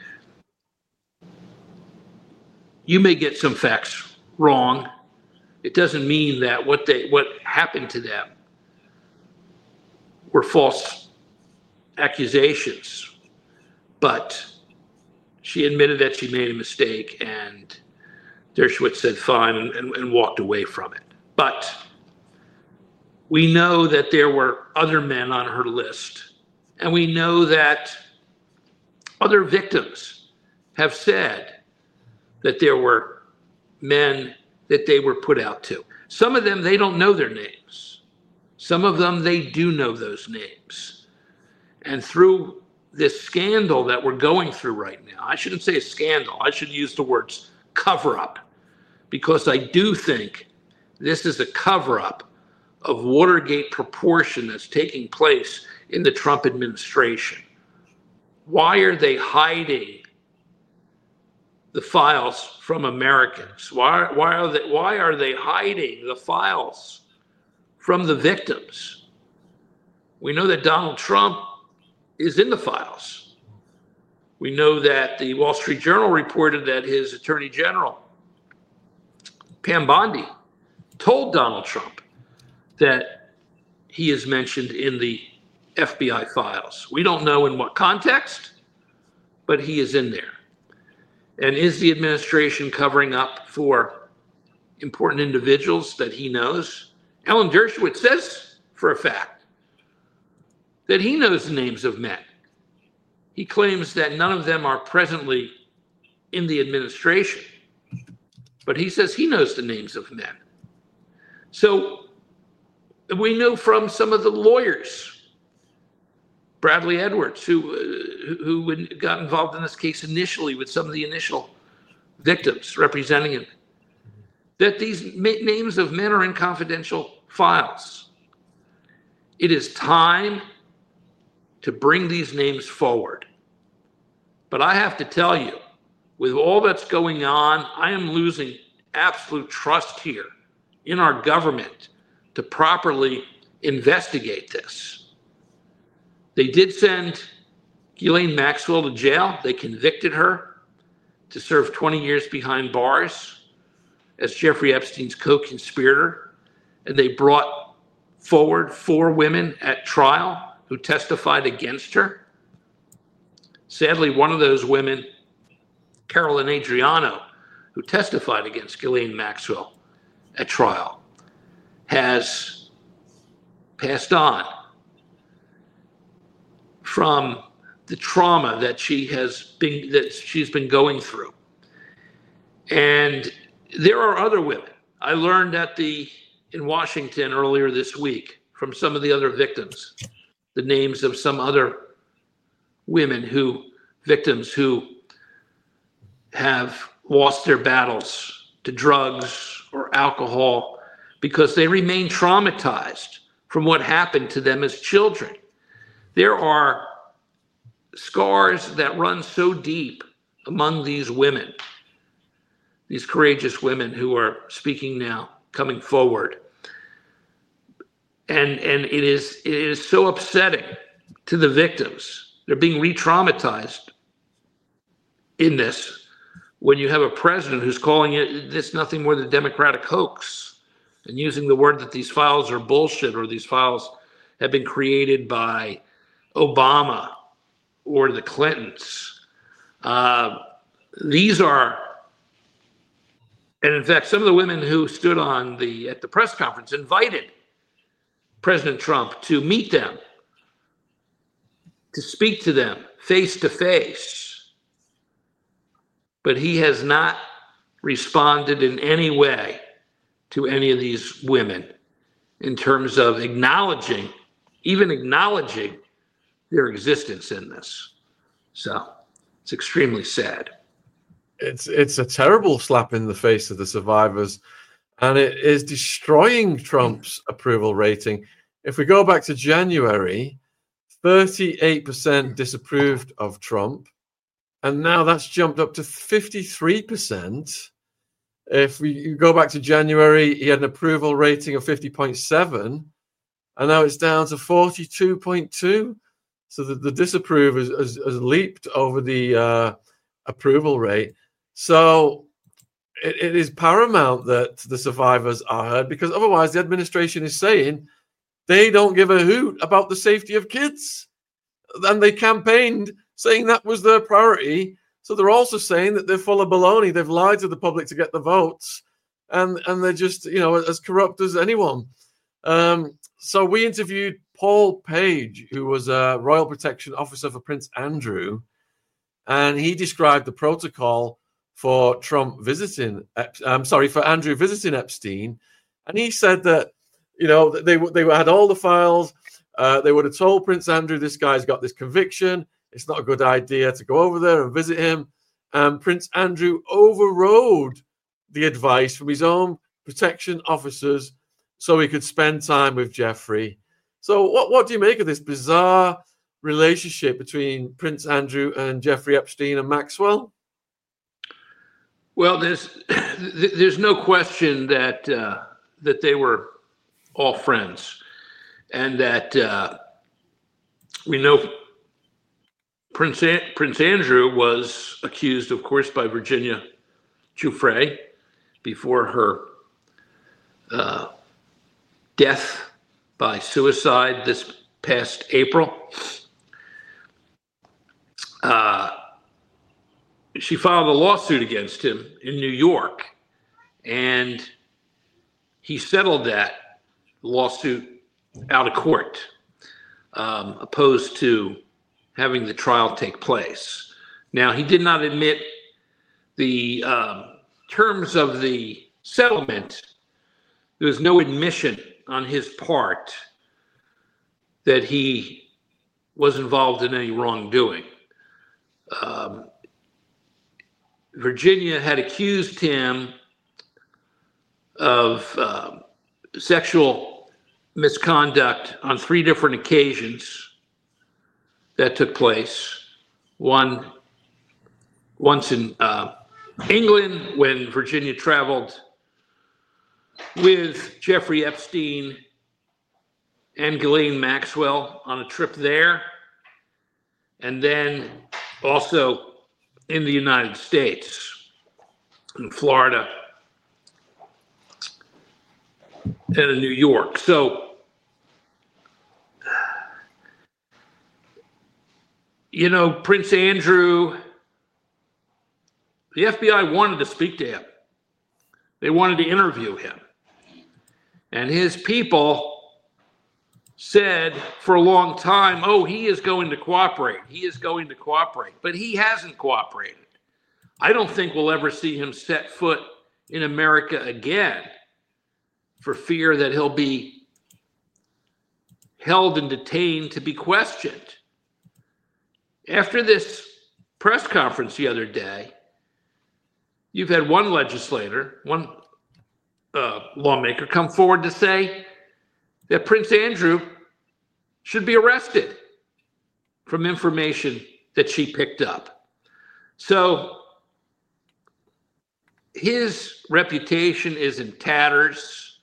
You may get some facts wrong. It doesn't mean that what they what happened to them were false accusations, but she admitted that she made a mistake, and Dershowitz said fine and, and, and walked away from it. But we know that there were other men on her list, and we know that other victims have said that there were men that they were put out to. Some of them, they don't know their names. Some of them, they do know those names. And through this scandal that we're going through right now, I shouldn't say a scandal, I should use the words cover-up, because I do think this is a cover-up of Watergate proportion that's taking place in the Trump administration. Why are they hiding the files from Americans? Why, why are they, why are they hiding the files from the victims? We know that Donald Trump is in the files. We know that the Wall Street Journal reported that his Attorney General, Pam Bondi, told Donald Trump that he is mentioned in the F B I files. We don't know in what context. but he is in there. And is the administration covering up for important individuals that he knows? Alan Dershowitz says for a fact that he knows the names of men. He claims that none of them are presently in the administration, but he says he knows the names of men. So we know from some of the lawyers, Bradley Edwards, who uh, who got involved in this case initially with some of the initial victims representing him, that these ma- names of men are in confidential files. It is time to bring these names forward. But I have to tell you, with all that's going on, I am losing absolute trust here in our government to properly investigate this. They did send Ghislaine Maxwell to jail. They convicted her to serve twenty years behind bars as Jeffrey Epstein's co-conspirator. And they brought forward four women at trial who testified against her. Sadly, one of those women, Carolyn Adriano, who testified against Ghislaine Maxwell at trial, has passed on from the trauma that she has been that she's been going through. And there are other women. I learned at the in Washington earlier this week from some of the other victims, the names of some other women who victims who have lost their battles to drugs or alcohol because they remain traumatized from what happened to them as children. There are scars that run so deep among these women, these courageous women who are speaking now, coming forward. And, and it is, it is so upsetting to the victims. They're being re-traumatized in this when you have a president who's calling it this nothing more than a Democratic hoax and using the word that these files are bullshit or these files have been created by Obama or the Clintons. Uh, these are, and in fact, some of the women who stood on the at the press conference invited President Trump to meet them, to speak to them face to face. But he has not responded in any way to any of these women in terms of acknowledging, even acknowledging their existence in this. So it's extremely sad. It's it's a terrible slap in the face of the survivors, and it is destroying Trump's approval rating. If we go back to January, thirty-eight percent disapproved of Trump, and now that's jumped up to fifty-three percent. If we go back to January, he had an approval rating of fifty point seven, and now it's down to forty-two point two. So the, the disapprove has, has, has leaped over the uh, approval rate. So it, it is paramount that the survivors are heard, because otherwise the administration is saying they don't give a hoot about the safety of kids. And they campaigned saying that was their priority. So they're also saying that they're full of baloney. They've lied to the public to get the votes. And, and they're just, you know, as corrupt as anyone. Um, so we interviewed Paul Page, who was a Royal Protection Officer for Prince Andrew. And he described the protocol for Trump visiting, I'm sorry, for Andrew visiting Epstein. And he said that, you know, they they had all the files. Uh, they would have told Prince Andrew, this guy's got this conviction. It's not a good idea to go over there and visit him. And Prince Andrew overrode the advice from his own protection officers so he could spend time with Jeffrey. So what, what do you make of this bizarre relationship between Prince Andrew and Jeffrey Epstein and Maxwell? Well, there's there's no question that uh, that they were all friends, and that uh, we know Prince An- Prince Andrew was accused, of course, by Virginia Giuffre before her uh, death by suicide this past April. Uh, she filed a lawsuit against him in New York, and he settled that lawsuit out of court, um, opposed to having the trial take place. Now, he did not admit the um, terms of the settlement. There was no admission on his part that he was involved in any wrongdoing. Um, Virginia had accused him of uh, sexual misconduct on three different occasions that took place. One, once in uh, England, when Virginia traveled with Jeffrey Epstein and Ghislaine Maxwell on a trip there, and then also in the United States, in Florida and in New York. So, you know, Prince Andrew, the F B I wanted to speak to him. They wanted to interview him. And his people said for a long time, oh, he is going to cooperate. He is going to cooperate. But he hasn't cooperated. I don't think we'll ever see him set foot in America again for fear that he'll be held and detained to be questioned. After this press conference the other day, you've had one legislator, one uh, lawmaker come forward to say that Prince Andrew should be arrested from information that she picked up. So his reputation is in tatters.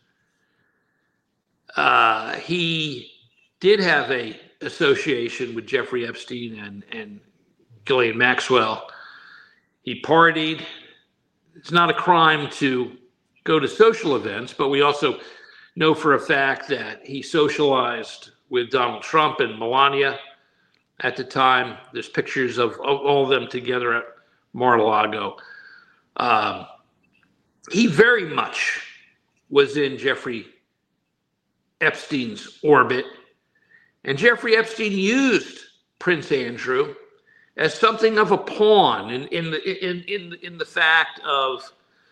Uh, he did have a association with Jeffrey Epstein and, and Ghislaine Maxwell. He partied. It's not a crime to go to social events, but we also know for a fact that he socialized with Donald Trump and Melania at the time. There's pictures of, of all of them together at Mar-a-Lago. Um, he very much was in Jeffrey Epstein's orbit, and Jeffrey Epstein used Prince Andrew as something of a pawn in, in, the, in, in, in the fact of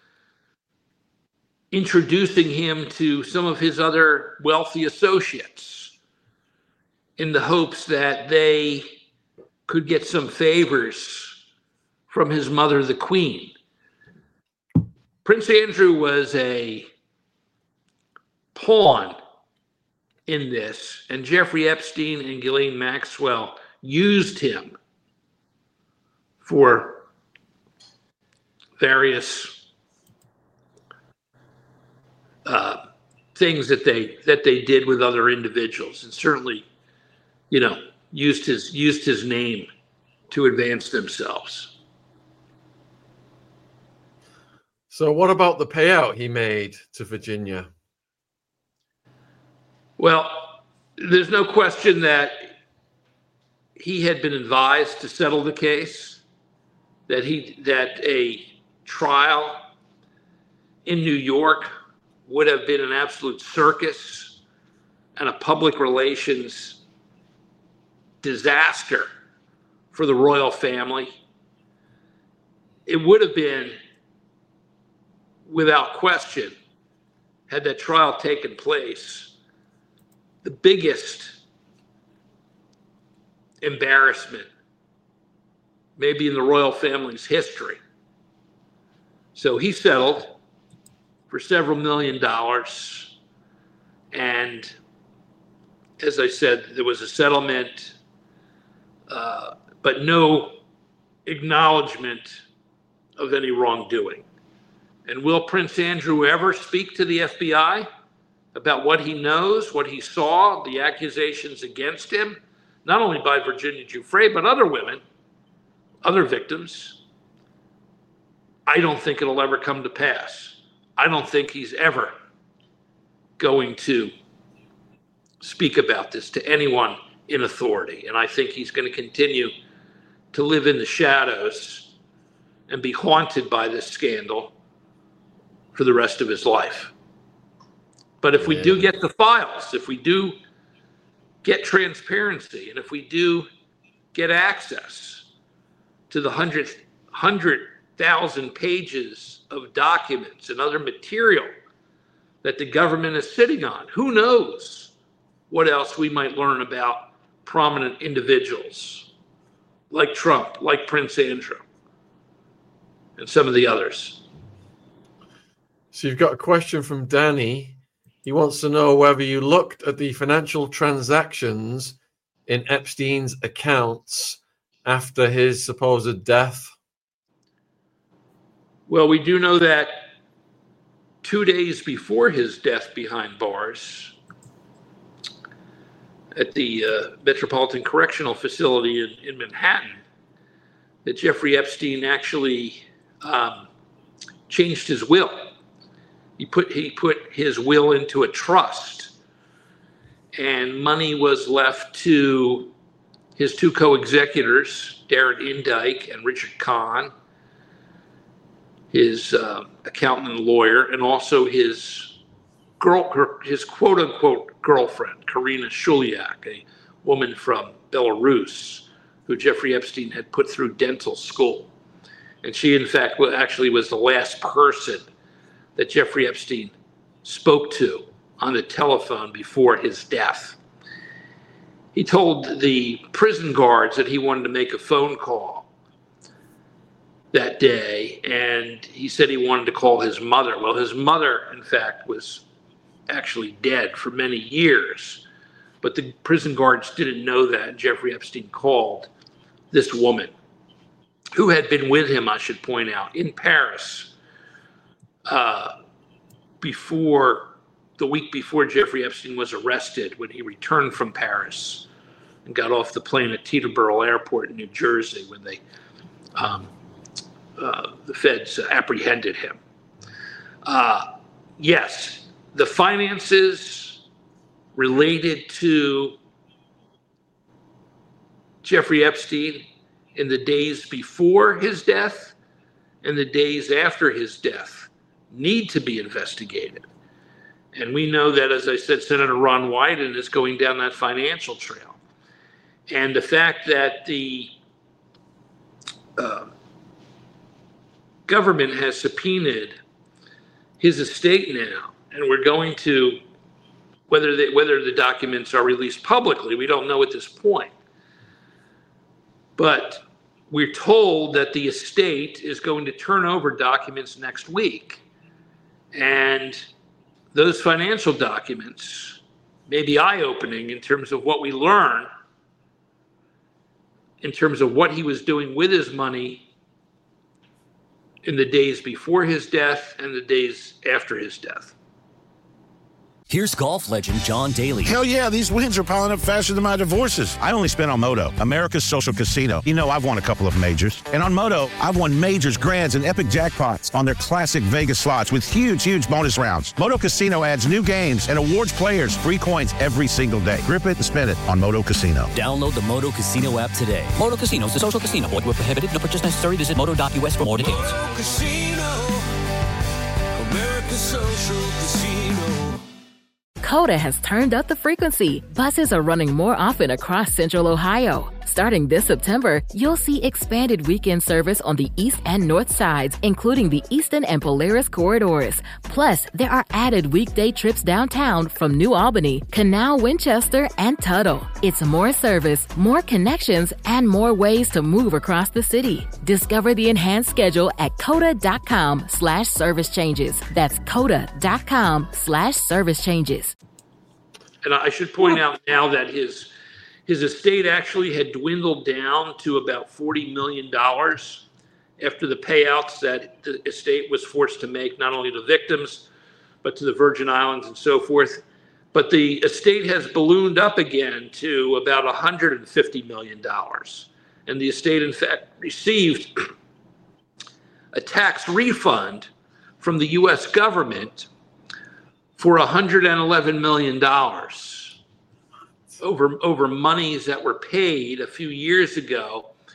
introducing him to some of his other wealthy associates in the hopes that they could get some favors from his mother, the Queen. Prince Andrew was a pawn in this, and Jeffrey Epstein and Ghislaine Maxwell used him for various uh, things that they that they did with other individuals, and certainly, you know, used his used his name to advance themselves. So, what about the payout he made to Virginia? Well, there's no question that he had been advised to settle the case, that he that a trial in New York would have been an absolute circus and a public relations disaster for the royal family. It would have been, without question, had that trial taken place, the biggest embarrassment maybe in the royal family's history. So he settled for several million dollars. And as I said, there was a settlement, uh, but no acknowledgement of any wrongdoing. And will Prince Andrew ever speak to the F B I about what he knows, what he saw, the accusations against him, not only by Virginia Giuffre, but other women, other victims? I don't think it'll ever come to pass. I don't think he's ever going to speak about this to anyone in authority. And I think he's going to continue to live in the shadows and be haunted by this scandal for the rest of his life. But if we do get the files, if we do get transparency, and if we do get access to the hundred hundred thousand pages of documents and other material that the government is sitting on, who knows what else we might learn about prominent individuals like Trump, like Prince Andrew, and some of the others. So you've got a question from Danny. He wants to know whether you looked at the financial transactions in Epstein's accounts after his supposed death. Well, we do know that two days before his death behind bars at the uh, Metropolitan Correctional Facility in, in Manhattan, that Jeffrey Epstein actually um, changed his will. He put he put his will into a trust, and money was left to his two co-executors, Darren Indyke and Richard Kahn, his uh, accountant and lawyer, and also his girl, her, his quote-unquote girlfriend, Karina Shuliak, a woman from Belarus, who Jeffrey Epstein had put through dental school. And she, in fact, actually was the last person that Jeffrey Epstein spoke to on the telephone before his death. He told the prison guards that he wanted to make a phone call that day, and he said he wanted to call his mother. Well, his mother, in fact, was actually dead for many years, but the prison guards didn't know that, and Jeffrey Epstein called this woman, who had been with him, I should point out, in Paris uh, before, the week before Jeffrey Epstein was arrested, when he returned from Paris and got off the plane at Teterboro Airport in New Jersey when they um, Uh, the feds uh, apprehended him. Uh, yes, the finances related to Jeffrey Epstein in the days before his death and the days after his death need to be investigated. And we know that, as I said, Senator Ron Wyden is going down that financial trail. And the fact that the uh, government has subpoenaed his estate now, and we're going to, whether they, whether the documents are released publicly, we don't know at this point. But we're told that the estate is going to turn over documents next week. And those financial documents may be eye-opening in terms of what we learn, in terms of what he was doing with his money in the days before his death and the days after his death. Here's golf legend John Daly. Hell yeah, these wins are piling up faster than my divorces. I only spent on Moto, America's social casino. You know, I've won a couple of majors. And on Moto, I've won majors, grands, and epic jackpots on their classic Vegas slots with huge, huge bonus rounds. Moto Casino adds new games and awards players free coins every single day. Grip it and spin it on Moto Casino. Download the Moto Casino app today. Moto Casino is a social casino. Void where prohibited. No purchase necessary. Visit moto dot u s for more details. Moto Casino, America's social casino. Coda has turned up the frequency. Buses are running more often across Central Ohio. Starting this September, you'll see expanded weekend service on the east and north sides, including the Eastern and Polaris corridors. Plus, there are added weekday trips downtown from New Albany, Canal, Winchester, and Tuttle. It's more service, more connections, and more ways to move across the city. Discover the enhanced schedule at coda.com slash service changes. That's coda.com slash service changes. And I should point out now that his his estate actually had dwindled down to about forty million dollars after the payouts that the estate was forced to make, not only to victims, but to the Virgin Islands and so forth. But the estate has ballooned up again to about one hundred fifty million dollars. And the estate, in fact, received a tax refund from the U S government for one hundred eleven million dollars over, over monies that were paid a few years ago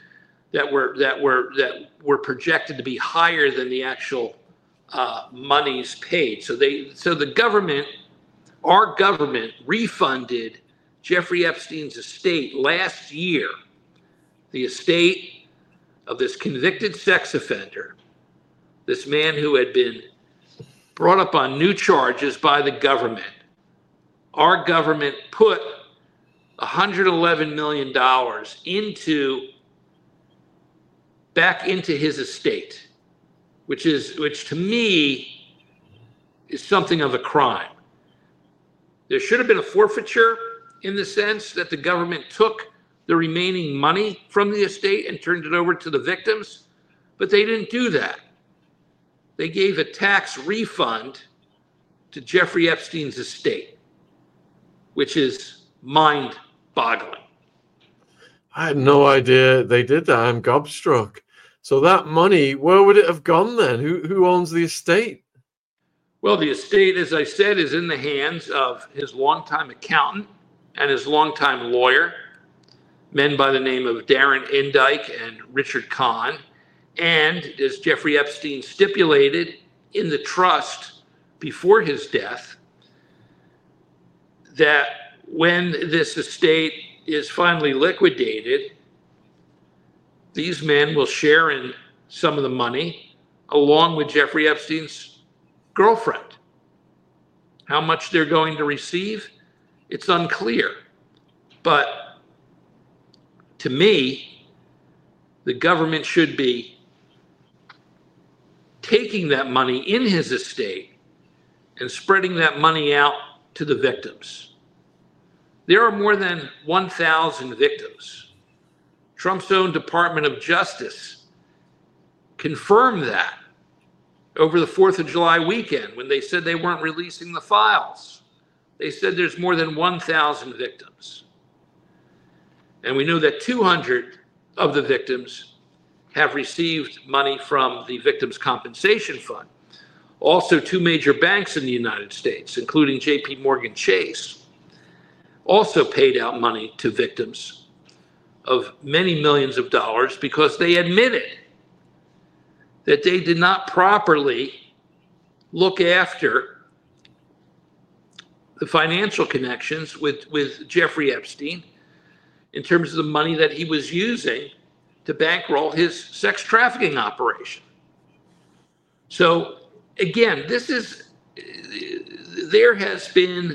that were that were that were projected to be higher than the actual uh, monies paid. So they so the government, our government, refunded Jeffrey Epstein's estate last year, the estate of this convicted sex offender, this man who had been brought up on new charges by the government. Our government put one hundred eleven million dollars into back into his estate, which is which to me is something of a crime. There should have been a forfeiture in the sense that the government took the remaining money from the estate and turned it over to the victims, but they didn't do that. They gave a tax refund to Jeffrey Epstein's estate, which is mind-boggling. I had no idea they did that. I'm gobstruck. So that money, where would it have gone then? Who who owns the estate? Well, the estate, as I said, is in the hands of his longtime accountant and his longtime lawyer, men by the name of Darren Indyke and Richard Kahn. And as Jeffrey Epstein stipulated in the trust before his death, that when this estate is finally liquidated, these men will share in some of the money along with Jeffrey Epstein's girlfriend. How much they're going to receive, it's unclear. But to me, the government should be taking that money in his estate and spreading that money out to the victims. There are more than one thousand victims. Trump's own Department of Justice confirmed that over the fourth of July weekend when they said they weren't releasing the files. They said there's more than one thousand victims. And we know that two hundred of the victims have received money from the Victims' Compensation Fund. Also, two major banks in the United States, including J P Morgan Chase, also paid out money to victims of many millions of dollars because they admitted that they did not properly look after the financial connections with, with Jeffrey Epstein in terms of the money that he was using to bankroll his sex trafficking operation. So again, this is, there has been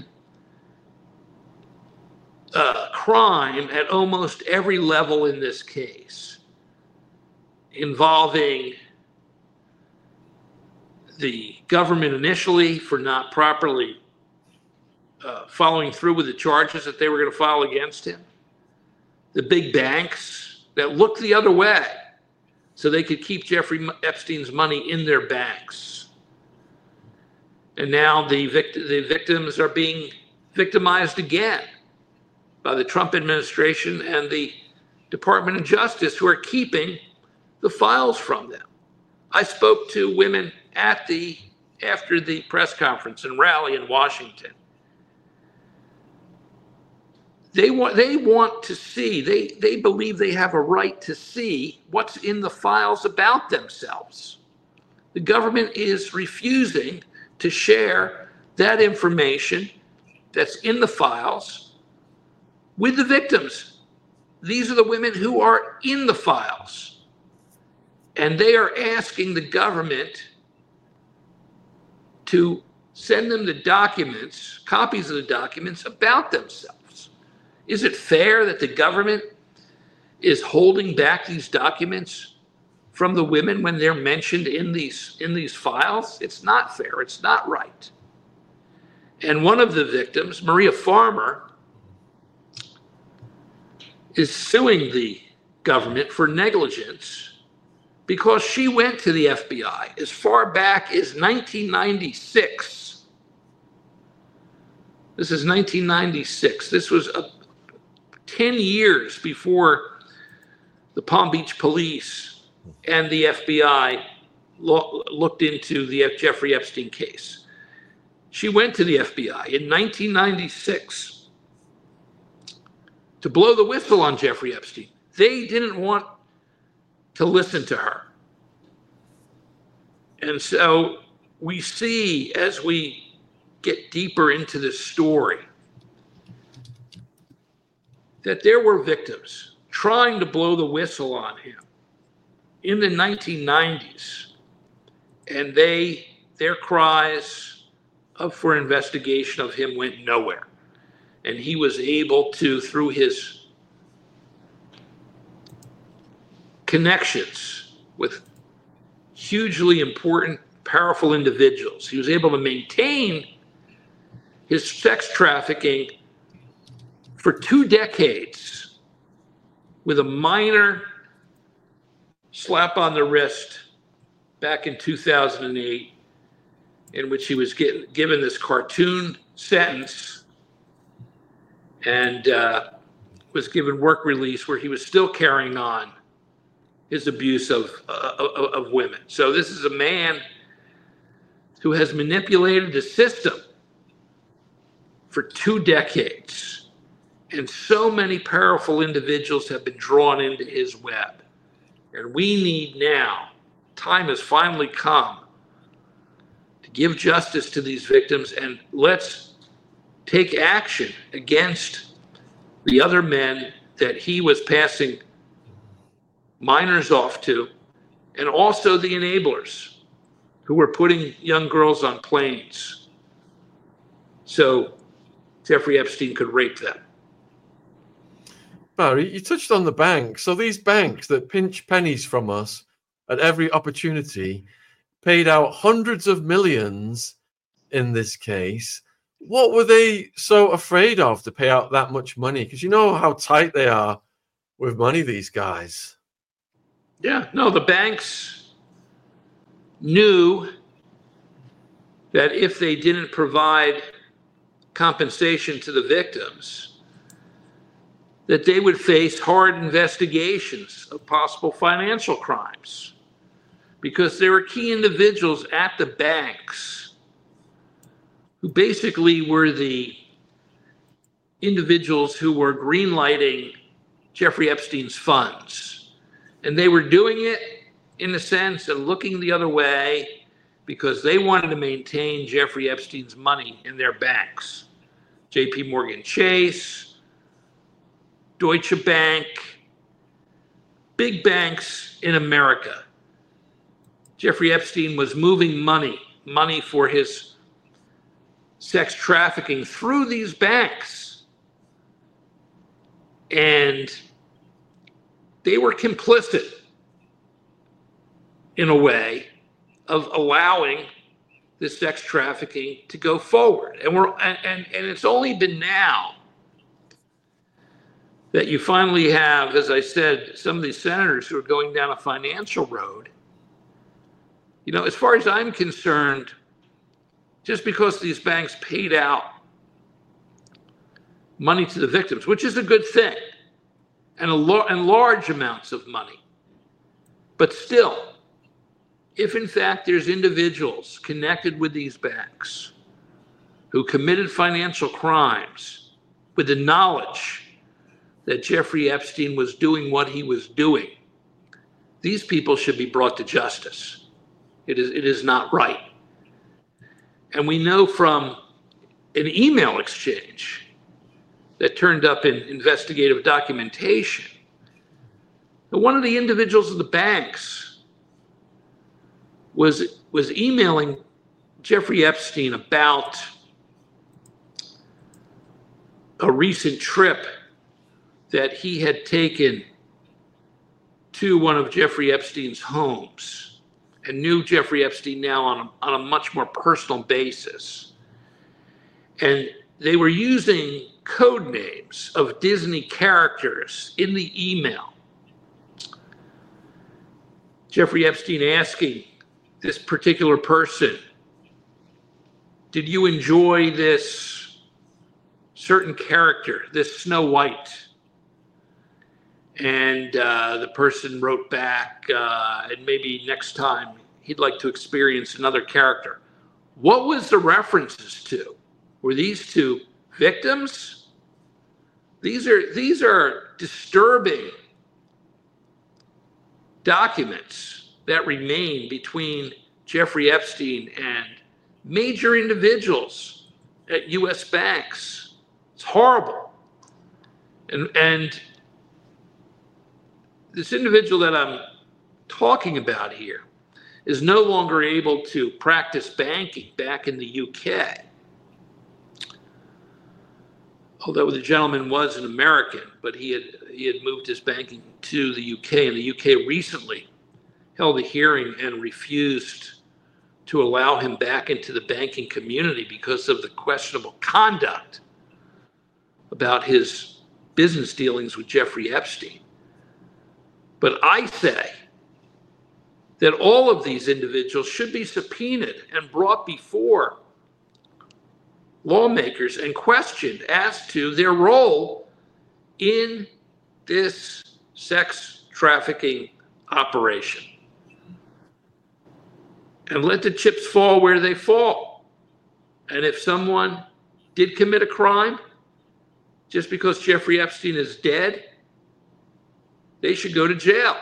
uh, crime at almost every level in this case involving the government initially for not properly uh, following through with the charges that they were going to file against him, the big banks that looked the other way so they could keep Jeffrey Epstein's money in their banks. And now the, vict- the victims are being victimized again by the Trump administration and the Department of Justice, who are keeping the files from them. I spoke to women at the after the press conference and rally in Washington. They want, they want to see, they, they believe they have a right to see what's in the files about themselves. The government is refusing to share that information that's in the files with the victims. These are the women who are in the files. And they are asking the government to send them the documents, copies of the documents about themselves. Is it fair that the government is holding back these documents from the women when they're mentioned in these in these files? It's not fair. It's not right. And one of the victims, Maria Farmer, is suing the government for negligence because she went to the F B I as far back as nineteen ninety-six. This is nineteen ninety-six. This was a ten years before the Palm Beach police and the F B I lo- looked into the F- Jeffrey Epstein case. She went to the F B I in nineteen ninety-six to blow the whistle on Jeffrey Epstein. They didn't want to listen to her. And so we see, as we get deeper into this story, that there were victims trying to blow the whistle on him in the nineteen nineties, and they their cries of, for investigation of him went nowhere. And he was able to, through his connections with hugely important, powerful individuals, he was able to maintain his sex trafficking for two decades with a minor slap on the wrist back in two thousand eight, in which he was get, given this cartoon sentence and uh, was given work release where he was still carrying on his abuse of, uh, of, of women. So this is a man who has manipulated the system for two decades. And so many powerful individuals have been drawn into his web. And we need now, time has finally come to give justice to these victims, and let's take action against the other men that he was passing minors off to, and also the enablers who were putting young girls on planes so Jeffrey Epstein could rape them. Barry, you touched on the banks. So these banks that pinch pennies from us at every opportunity paid out hundreds of millions in this case. What were they so afraid of to pay out that much money? Because you know how tight they are with money, these guys. Yeah, no, the banks knew that if they didn't provide compensation to the victims, that they would face hard investigations of possible financial crimes, because there were key individuals at the banks who basically were the individuals who were greenlighting Jeffrey Epstein's funds. And they were doing it, in a sense, and looking the other way because they wanted to maintain Jeffrey Epstein's money in their banks. J P Morgan Chase, Deutsche Bank, big banks in America. Jeffrey Epstein was moving money, money for his sex trafficking through these banks. And they were complicit, in a way, of allowing this sex trafficking to go forward. And we're and, and, and it's only been now that you finally have, as I said, some of these senators who are going down a financial road. You know, as far as I'm concerned, just because these banks paid out money to the victims, which is a good thing, and, a lo- and large amounts of money, but still, if in fact there's individuals connected with these banks who committed financial crimes with the knowledge that Jeffrey Epstein was doing what he was doing, these people should be brought to justice. It is, it is not right. And we know from an email exchange that turned up in investigative documentation that one of the individuals of the banks was, was emailing Jeffrey Epstein about a recent trip that he had taken to one of Jeffrey Epstein's homes and knew Jeffrey Epstein now on a, on a much more personal basis. And they were using code names of Disney characters in the email. Jeffrey Epstein asking this particular person, did you enjoy this certain character, this Snow White? And uh, the person wrote back, uh, and maybe next time he'd like to experience another character. What was the references to? Were these to victims? These are these are disturbing documents that remain between Jeffrey Epstein and major individuals at U S banks. It's horrible. And, and this individual that I'm talking about here is no longer able to practice banking back in the U K. Although the gentleman was an American, but he had he had moved his banking to the U K, and the U K recently held a hearing and refused to allow him back into the banking community because of the questionable conduct about his business dealings with Jeffrey Epstein. But I say that all of these individuals should be subpoenaed and brought before lawmakers and questioned as to their role in this sex trafficking operation. And let the chips fall where they fall. And if someone did commit a crime, just because Jeffrey Epstein is dead, they should go to jail.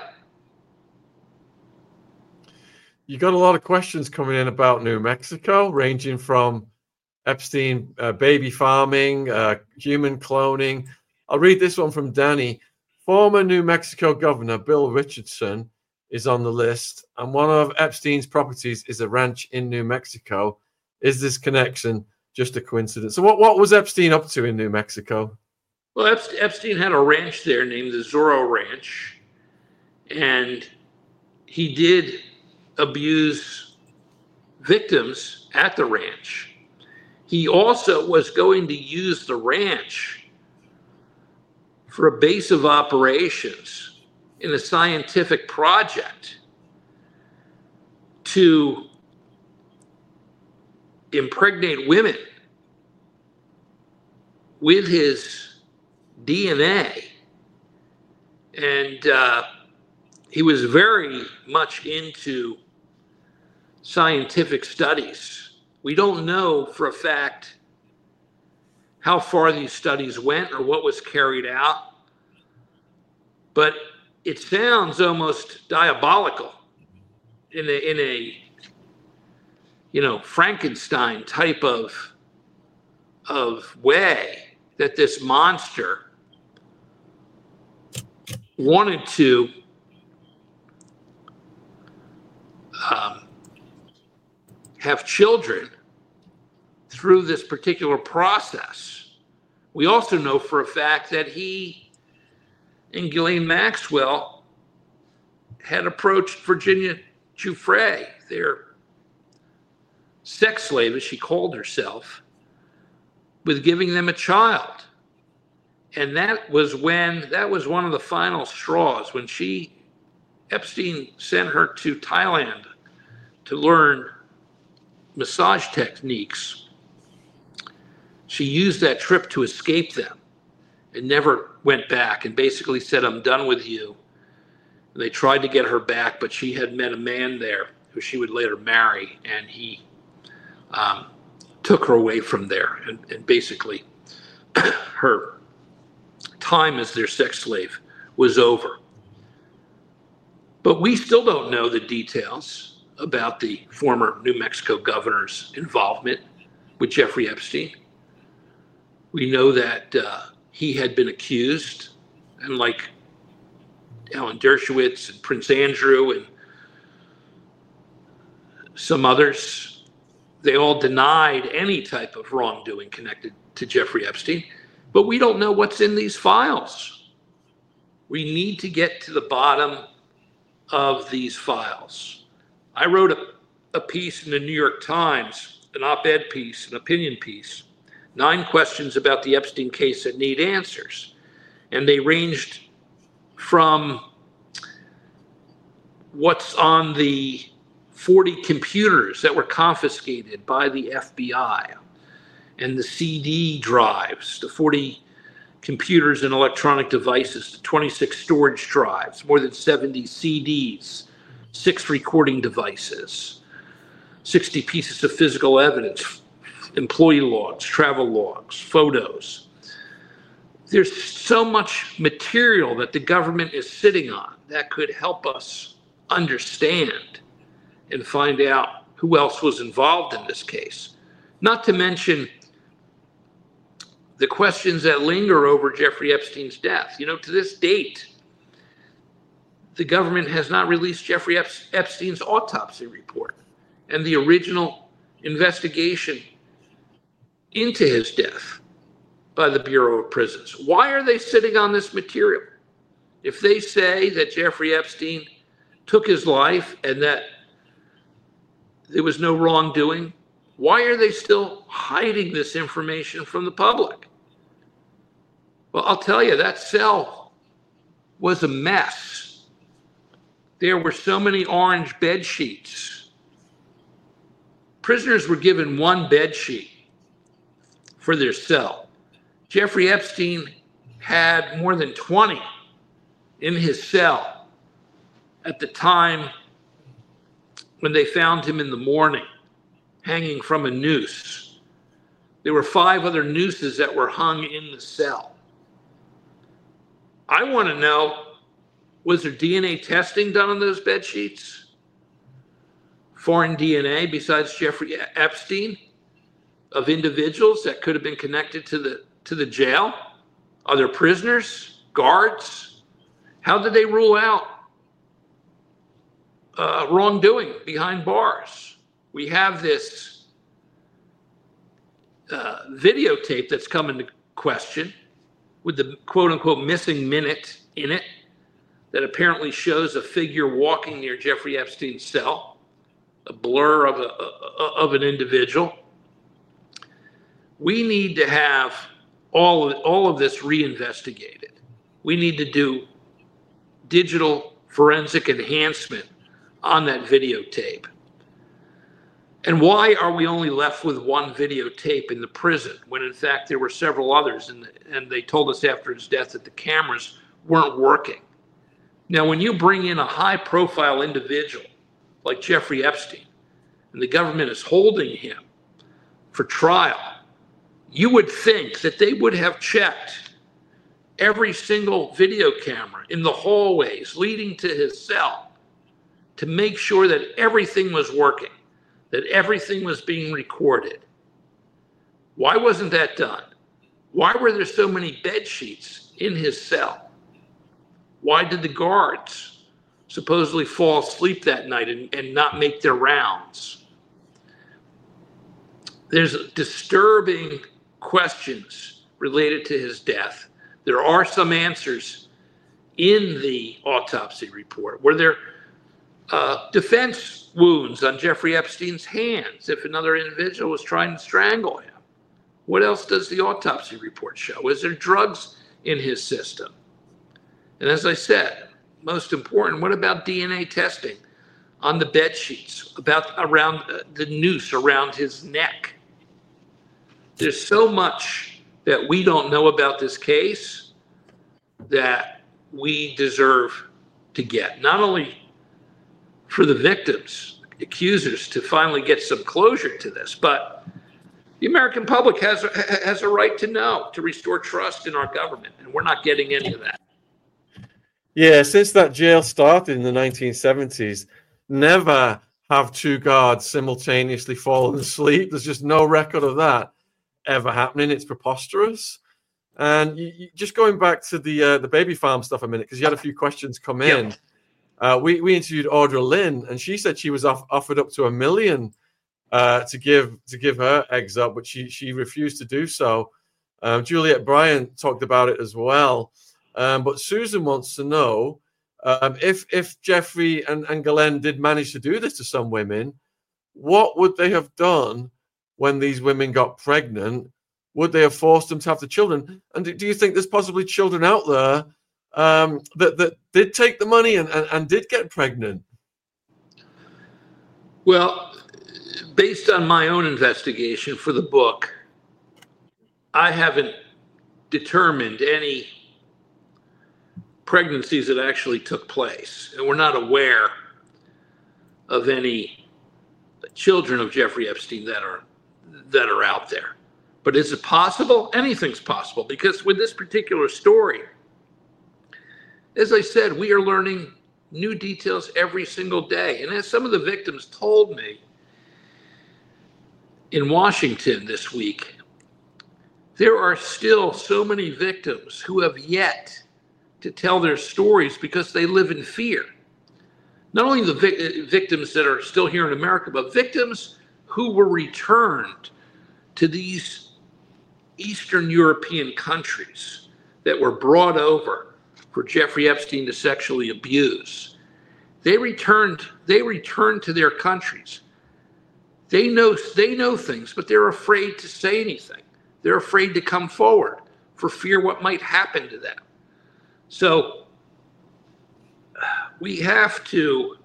You got a lot of questions coming in about New Mexico, ranging from Epstein uh, baby farming, uh, human cloning. I'll read this one from Danny. Former New Mexico Governor Bill Richardson is on the list, and one of Epstein's properties is a ranch in New Mexico. Is this connection just a coincidence? So what, what was Epstein up to in New Mexico? Well, Epstein had a ranch there named the Zorro Ranch, and he did abuse victims at the ranch. He also was going to use the ranch for a base of operations in a scientific project to impregnate women with his D N A. And uh, he was very much into scientific studies. We don't know for a fact how far these studies went or what was carried out, but it sounds almost diabolical in a, in a you know, Frankenstein type of, of way that this monster wanted to um, have children through this particular process. We also know for a fact that he and Ghislaine Maxwell had approached Virginia Giuffre, their sex slave, as she called herself, with giving them a child. And that was when, that was one of the final straws, when she, Epstein sent her to Thailand to learn massage techniques. She used that trip to escape them and never went back, and basically said, I'm done with you. And they tried to get her back, but she had met a man there who she would later marry, and he um, took her away from there. And, and basically her time as their sex slave was over. But we still don't know the details about the former New Mexico governor's involvement with Jeffrey Epstein. We know that uh, he had been accused, and like Alan Dershowitz and Prince Andrew and some others, they all denied any type of wrongdoing connected to Jeffrey Epstein. But we don't know what's in these files. We need to get to the bottom of these files. I wrote a, a piece in the New York Times, an op-ed piece, an opinion piece, nine questions about the Epstein case that need answers. And they ranged from what's on the forty computers that were confiscated by the F B I, and the C D drives, the forty computers and electronic devices, the twenty-six storage drives, more than seventy C Ds, six recording devices, sixty pieces of physical evidence, employee logs, travel logs, photos. There's so much material that the government is sitting on that could help us understand and find out who else was involved in this case. Not to mention the questions that linger over Jeffrey Epstein's death. You know, to this date, the government has not released Jeffrey Epstein's autopsy report and the original investigation into his death by the Bureau of Prisons. Why are they sitting on this material? If they say that Jeffrey Epstein took his life and that there was no wrongdoing, why are they still hiding this information from the public? Well, I'll tell you, that cell was a mess. There were so many orange bed sheets. Prisoners were given one bed sheet for their cell. Jeffrey Epstein had more than twenty in his cell at the time when they found him in the morning, hanging from a noose. There were five other nooses that were hung in the cell. I want to know, was there D N A testing done on those bed sheets? Foreign D N A besides Jeffrey Epstein of individuals that could have been connected to the to the jail? Other prisoners, guards? How did they rule out uh, wrongdoing behind bars? We have this uh, videotape that's come into question with the quote-unquote missing minute in it that apparently shows a figure walking near Jeffrey Epstein's cell, a blur of, a, of an individual. We need to have all of, all of this reinvestigated. We need to do digital forensic enhancement on that videotape. And why are we only left with one videotape in the prison when in fact there were several others, and, and they told us after his death that the cameras weren't working? Now, when you bring in a high-profile individual like Jeffrey Epstein, and the government is holding him for trial, you would think that they would have checked every single video camera in the hallways leading to his cell to make sure that everything was working, that everything was being recorded. Why wasn't that done? Why were there so many bed sheets in his cell? Why did the guards supposedly fall asleep that night and, and not make their rounds? There's disturbing questions related to his death. There are some answers in the autopsy report. Were there uh, defense wounds on Jeffrey Epstein's hands if another individual was trying to strangle him? What else does the autopsy report show? Is there drugs in his system? And as I said, most important, what about D N A testing on the bed sheets, about around uh, the noose around his neck? There's so much that we don't know about this case that we deserve to get, not only for the victims, accusers, to finally get some closure to this, but the American public has, has a right to know, to restore trust in our government, and we're not getting any of that. Yeah, since that jail started in the nineteen seventies, never have two guards simultaneously fallen asleep. There's just no record of that ever happening. It's preposterous. And you, you, just going back to the uh, the baby farm stuff a minute, because you had a few questions come in. Yep. Uh, we we interviewed Audra Lynn, and she said she was off, offered up to a million uh, to give to give her eggs up, but she she refused to do so. Um, Juliet Bryant talked about it as well. Um, but Susan wants to know um, if if Jeffrey and, and Ghislaine did manage to do this to some women, what would they have done when these women got pregnant? Would they have forced them to have the children? And do, do you think there's possibly children out there um, that, that did take the money and, and, and did get pregnant? Well, based on my own investigation for the book, I haven't determined any pregnancies that actually took place. And we're not aware of any children of Jeffrey Epstein that are that are out there. But is it possible? Anything's possible, because with this particular story, as I said, we are learning new details every single day. And as some of the victims told me in Washington this week, there are still so many victims who have yet to tell their stories because they live in fear. Not only the vic- victims that are still here in America, but victims who were returned to these Eastern European countries that were brought over for Jeffrey Epstein to sexually abuse. They returned, they returned to their countries. They know, they know things, but they're afraid to say anything. They're afraid to come forward for fear what might happen to them. So we have to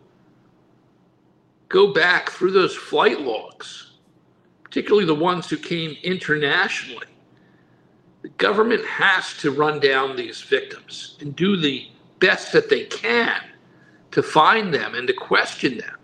go back through those flight logs, particularly the ones who came internationally. The government has to run down these victims and do the best that they can to find them and to question them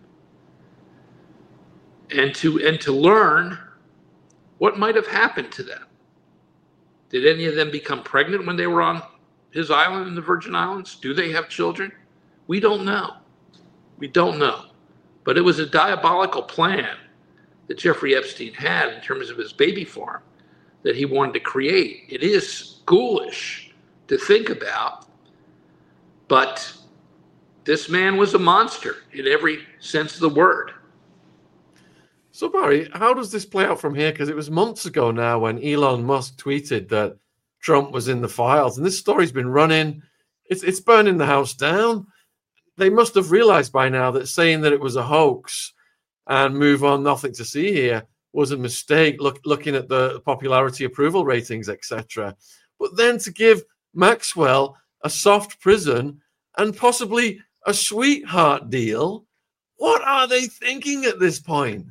and to and to learn what might have happened to them. Did any of them become pregnant when they were on his island in the Virgin Islands? Do they have children? We don't know. We don't know. But it was a diabolical plan that Jeffrey Epstein had in terms of his baby farm that he wanted to create. It is ghoulish to think about, but this man was a monster in every sense of the word. So, Barry, how does this play out from here? Because it was months ago now when Elon Musk tweeted that Trump was in the files, and this story's been running. It's it's burning the house down. They must have realized by now that saying that it was a hoax and move on, nothing to see here, was a mistake, look, looking at the popularity approval ratings, et cetera. But then to give Maxwell a soft prison and possibly a sweetheart deal, what are they thinking at this point?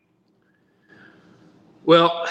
Well,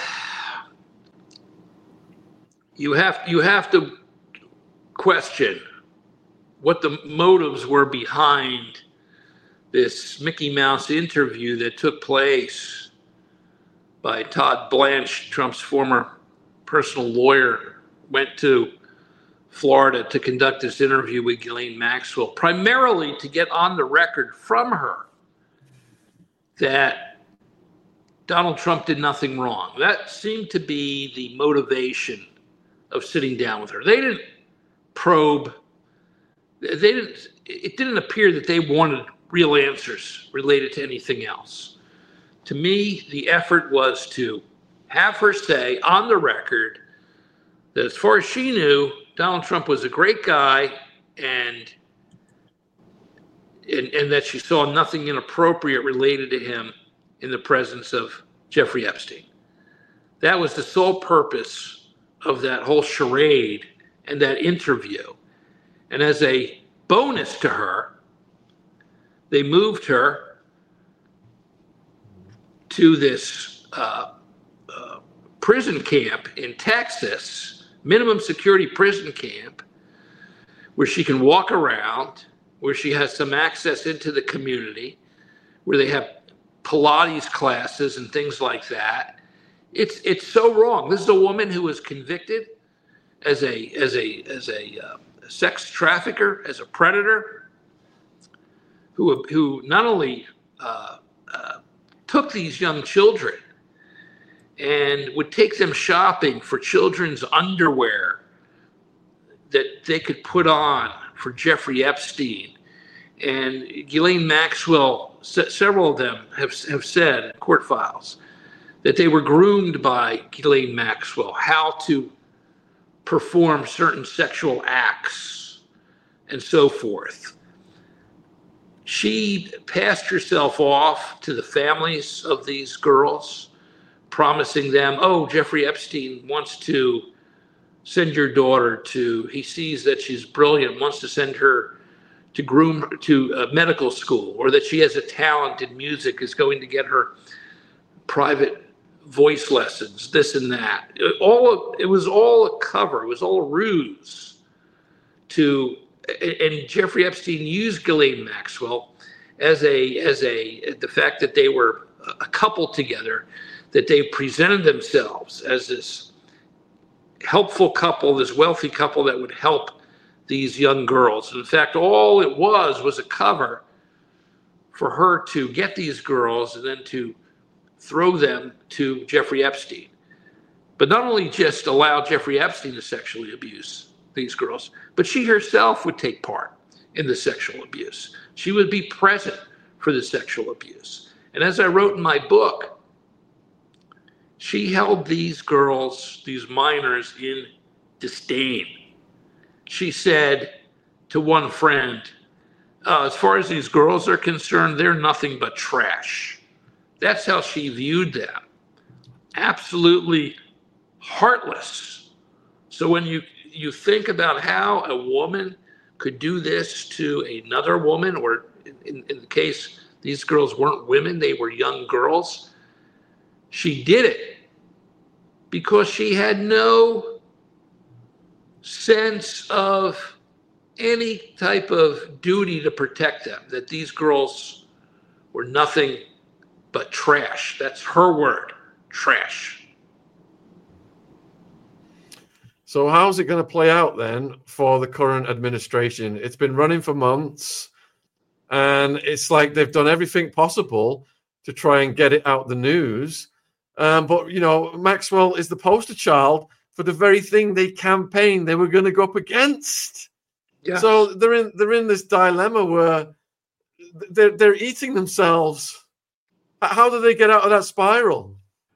you have you have to question what the motives were behind this Mickey Mouse interview that took place by Todd Blanche, Trump's former personal lawyer, went to Florida to conduct this interview with Ghislaine Maxwell, primarily to get on the record from her that Donald Trump did nothing wrong. That seemed to be the motivation of sitting down with her. They didn't probe. They didn't. It didn't appear that they wanted real answers related to anything else. To me, the effort was to have her say on the record that as far as she knew, Donald Trump was a great guy and and, and that she saw nothing inappropriate related to him in the presence of Jeffrey Epstein. That was the sole purpose of that whole charade and that interview. And as a bonus to her, they moved her to this uh, uh, prison camp in Texas, minimum security prison camp, where she can walk around, where she has some access into the community, where they have Pilates classes and things like that. It's it's so wrong. This is a woman who was convicted as a as a as a uh, sex trafficker, as a predator, who who not only uh, uh, took these young children and would take them shopping for children's underwear that they could put on for Jeffrey Epstein. And Ghislaine Maxwell, several of them have, have said in court files that they were groomed by Ghislaine Maxwell how to perform certain sexual acts and so forth. She passed herself off to the families of these girls, promising them, oh, Jeffrey Epstein wants to send your daughter to, he sees that she's brilliant, wants to send her to groom to uh, medical school, or that she has a talent in music, is going to get her private voice lessons, this and that. It, all it was all a cover. It was all a ruse. To and Jeffrey Epstein used Ghislaine Maxwell as a as a the fact that they were a couple together, that they presented themselves as this helpful couple, this wealthy couple that would help these young girls. In fact, all it was was a cover for her to get these girls and then to throw them to Jeffrey Epstein. But not only just allow Jeffrey Epstein to sexually abuse these girls, but she herself would take part in the sexual abuse. She would be present for the sexual abuse. And as I wrote in my book, she held these girls, these minors, in disdain. She said to one friend, uh, as far as these girls are concerned, they're nothing but trash. That's how she viewed them. Absolutely heartless. So when you, you think about how a woman could do this to another woman, or in, in the case, these girls weren't women, they were young girls. She did it because she had no sense of any type of duty to protect them, that these girls were nothing but trash. That's her word, trash. So how's it going to play out then for the current administration? It's been running for months, and it's like they've done everything possible to try and get it out the news. Um, but, you know, Maxwell is the poster child for the very thing they campaigned they were going to go up against. Yeah. So they're in they're in this dilemma where they're, they're eating themselves. How do they get out of that spiral?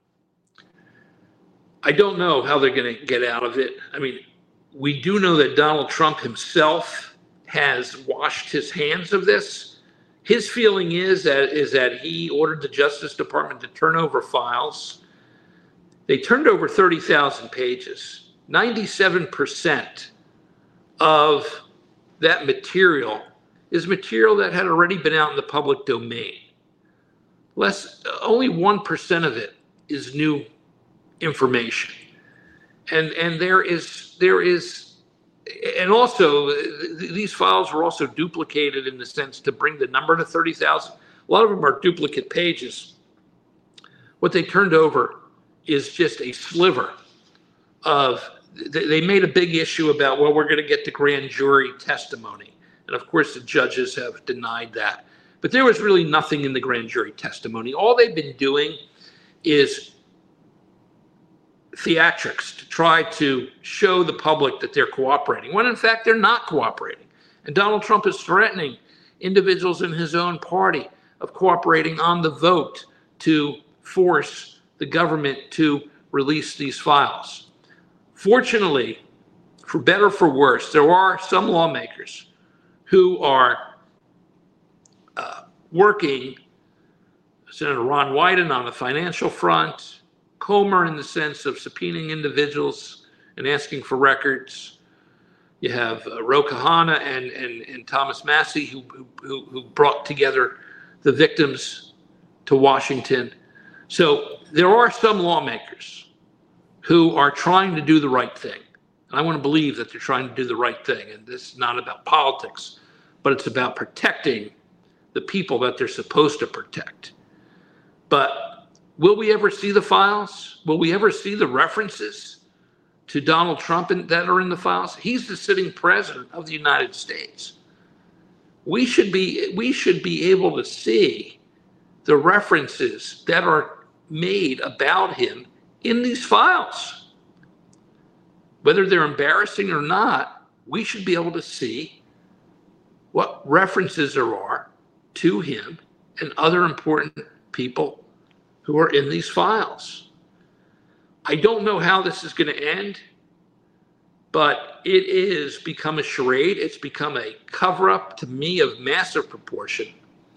I don't know how they're going to get out of it. I mean, we do know that Donald Trump himself has washed his hands of this. His feeling is that is that he ordered the Justice Department to turn over files. They turned over thirty thousand pages. ninety-seven percent of that material is material that had already been out in the public domain. Less, only one percent of it is new information. And and there is there is and also th- these files were also duplicated in the sense to bring the number to thirty thousand. A lot of them are duplicate pages. What they turned over is just a sliver of, they made a big issue about, well, we're going to get the grand jury testimony. And of course, the judges have denied that. But there was really nothing in the grand jury testimony. All they've been doing is theatrics to try to show the public that they're cooperating, when in fact they're not cooperating. And Donald Trump is threatening individuals in his own party of cooperating on the vote to force the government to release these files. Fortunately, for better or for worse, there are some lawmakers who are uh, working, Senator Ron Wyden on the financial front, Comer in the sense of subpoenaing individuals and asking for records. You have uh, Ro Khanna and, and, and Thomas Massie who, who, who brought together the victims to Washington. So there are some lawmakers who are trying to do the right thing. And I want to believe that they're trying to do the right thing. And this is not about politics, but it's about protecting the people that they're supposed to protect. But will we ever see the files? Will we ever see the references to Donald Trump in, that are in the files? He's the sitting president of the United States. We should be, we should be able to see the references that are made about him in these files. Whether they're embarrassing or not, we should be able to see what references there are to him and other important people who are in these files. I don't know how this is going to end, but it is become a charade. It's become a cover-up, to me, of massive proportion.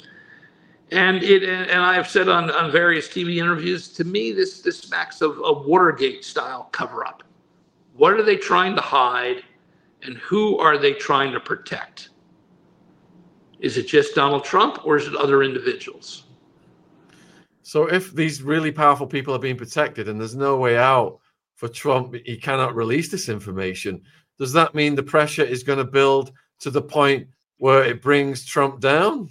And it, and I have said on, on various T V interviews, to me, this, this smacks of a Watergate-style cover-up. What are they trying to hide, and who are they trying to protect? Is it just Donald Trump, or is it other individuals? So if these really powerful people are being protected and there's no way out for Trump, he cannot release this information, does that mean the pressure is going to build to the point where it brings Trump down?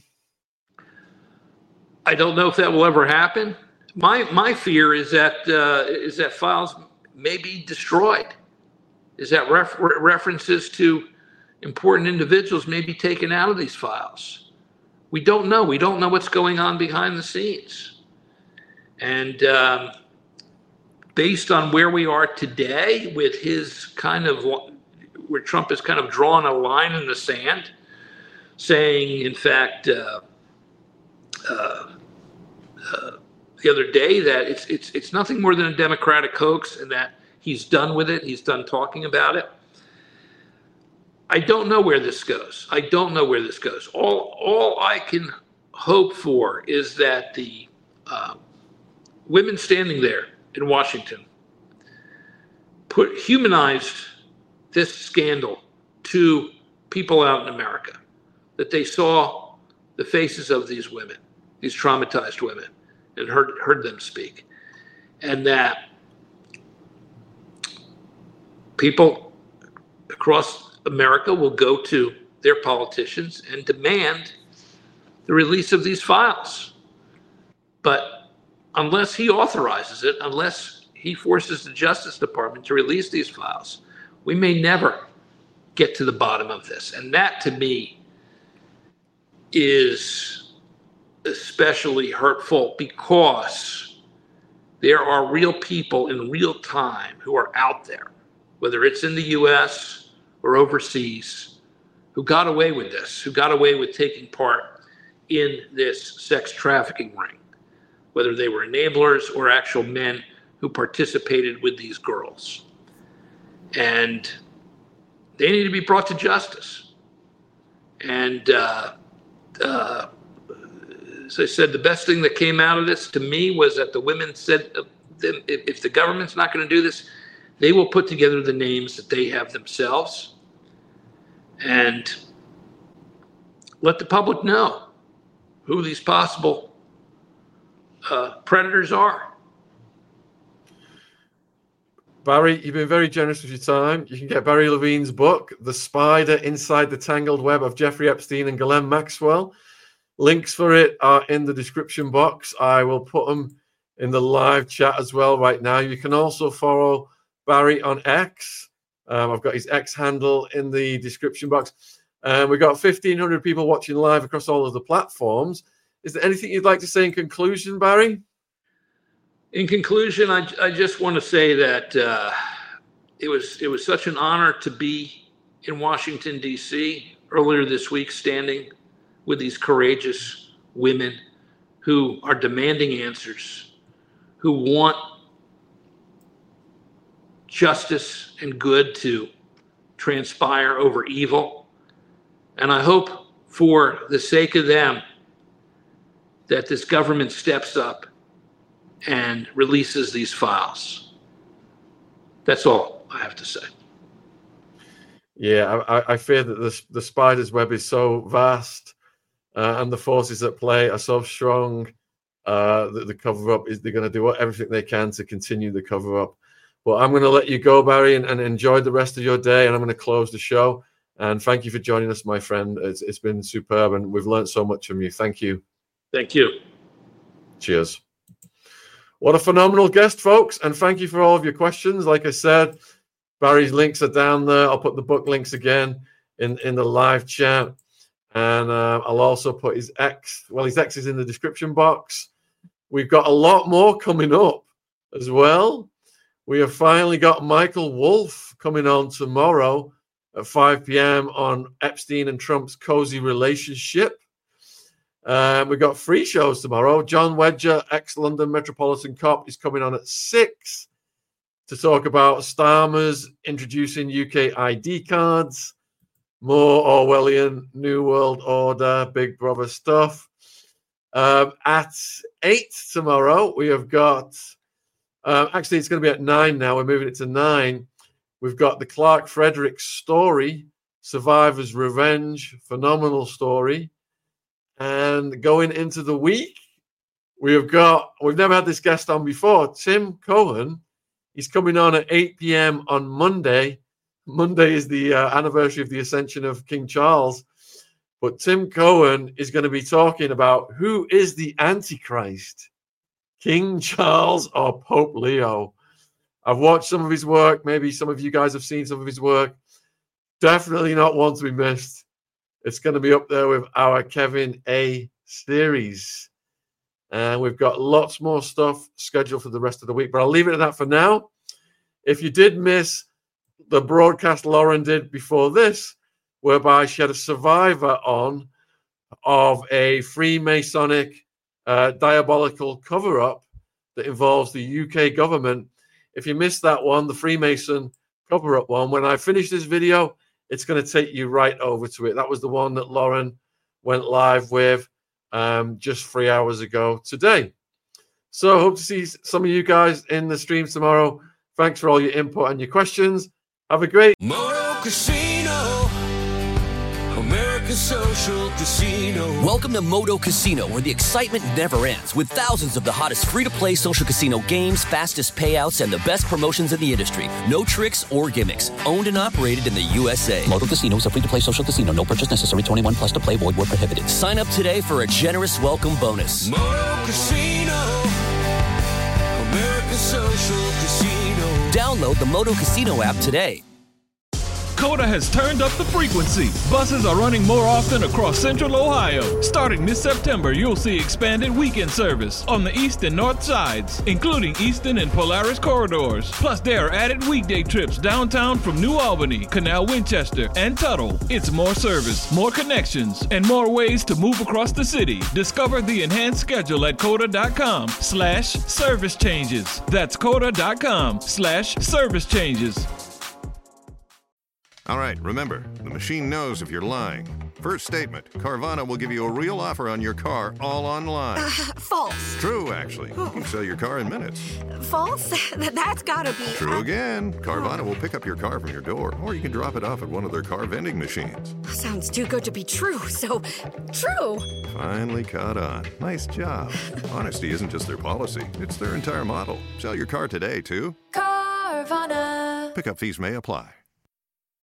I don't know if that will ever happen. My my fear is that uh, is that files may be destroyed. Is that ref- references to important individuals may be taken out of these files. We don't know. We don't know what's going on behind the scenes. And um, based on where we are today with his kind of, where Trump has kind of drawn a line in the sand, saying, in fact, uh, uh, uh, the other day that it's it's it's nothing more than a Democratic hoax and that he's done with it. He's done talking about it. I don't know where this goes. I don't know where this goes. All all I can hope for is that the uh, women standing there in Washington put humanized this scandal to people out in America, that they saw the faces of these women, these traumatized women, and heard heard them speak, and that people across America will go to their politicians and demand the release of these files. But unless he authorizes it, unless he forces the Justice Department to release these files, we may never get to the bottom of this. And that, to me, is especially hurtful because there are real people in real time who are out there, whether it's in the U S or overseas, who got away with this, who got away with taking part in this sex trafficking ring, whether they were enablers or actual men who participated with these girls. And they need to be brought to justice. And uh, uh, as I said, the best thing that came out of this to me was that the women said, uh, if, if the government's not going to do this, they will put together the names that they have themselves and let the public know who these possible uh, predators are. Barry, you've been very generous with your time. You can get Barry Levine's book, The Spider Inside the Tangled Web of Jeffrey Epstein and Ghislaine Maxwell. Links for it are in the description box. I will put them in the live chat as well right now. You can also follow Barry on X. Um, I've got his X handle in the description box. Um, we've got fifteen hundred people watching live across all of the platforms. Is there anything you'd like to say in conclusion, Barry? In conclusion, I, I just want to say that uh, it was it was such an honor to be in Washington, D C earlier this week, standing with these courageous women who are demanding answers, who want justice and good to transpire over evil. And I hope for the sake of them that this government steps up and releases these files. That's all I have to say. Yeah, I, I fear that the, the spider's web is so vast uh, and the forces at play are so strong uh, that the cover-up is they're going to do everything they can to continue the cover-up. Well, I'm going to let you go, Barry, and, and enjoy the rest of your day, and I'm going to close the show. And thank you for joining us, my friend. It's, it's been superb, and we've learned so much from you. Thank you. Thank you. Cheers. What a phenomenal guest, folks. And thank you for all of your questions. Like I said, Barry's links are down there. I'll put the book links again in, in the live chat. And uh, I'll also put his X. Well, his X is in the description box. We've got a lot more coming up as well. We have finally got Michael Wolff coming on tomorrow at five p.m. on Epstein and Trump's cozy relationship. Um, we've got free shows tomorrow. John Wedger, ex-London Metropolitan Cop, is coming on at six to talk about Starmer's introducing U K I D cards, more Orwellian New World Order, Big Brother stuff. Um, at eight tomorrow, we have got, uh, actually it's going to be at nine now. We're moving it to nine. We've got the Clark Frederick story, Survivor's Revenge, phenomenal story. And going into the week, we have got, we've never had this guest on before, Tim Cohen. He's coming on at eight p.m. on Monday. Monday is the uh, anniversary of the ascension of King Charles. But Tim Cohen is going to be talking about who is the Antichrist, King Charles or Pope Leo. I've watched some of his work. Maybe some of you guys have seen some of his work. Definitely not one to be missed. It's going to be up there with our Kevin A series. And we've got lots more stuff scheduled for the rest of the week, but I'll leave it at that for now. If you did miss the broadcast Lauren did before this, whereby she had a survivor on of a Freemasonic uh, diabolical cover-up that involves the U K government. If you missed that one, the Freemason cover-up one, when I finish this video, it's going to take you right over to it. That was the one that Lauren went live with um, just three hours ago today. So I hope to see some of you guys in the stream tomorrow. Thanks for all your input and your questions. Have a great Moto Casino, America's social casino. Welcome to Moto Casino, where the excitement never ends, with thousands of the hottest free-to-play social casino games, fastest payouts, and the best promotions in the industry. No tricks or gimmicks. Owned and operated in the U S A. Moto Casino is a free-to-play social casino. No purchase necessary. twenty-one plus to play. Void where prohibited. Sign up today for a generous welcome bonus. Moto Casino, America's social casino. Download the Moto Casino app today. COTA has turned up the frequency. Buses are running more often across Central Ohio. Starting this September, you'll see expanded weekend service on the east and north sides, including Eastern and Polaris corridors. Plus, there are added weekday trips downtown from New Albany, Canal Winchester, and Tuttle. It's more service, more connections, and more ways to move across the city. Discover the enhanced schedule at COTA.com slash service changes. That's COTA.com slash service changes. All right, remember, the machine knows if you're lying. First statement, Carvana will give you a real offer on your car all online. Uh, false. True, actually. You can sell your car in minutes. False? That's gotta be... True again. Carvana will pick up your car from your door, or you can drop it off at one of their car vending machines. Sounds too good to be true, so true. Finally caught on. Nice job. Honesty isn't just their policy, it's their entire model. Sell your car today, too. Carvana. Pickup fees may apply.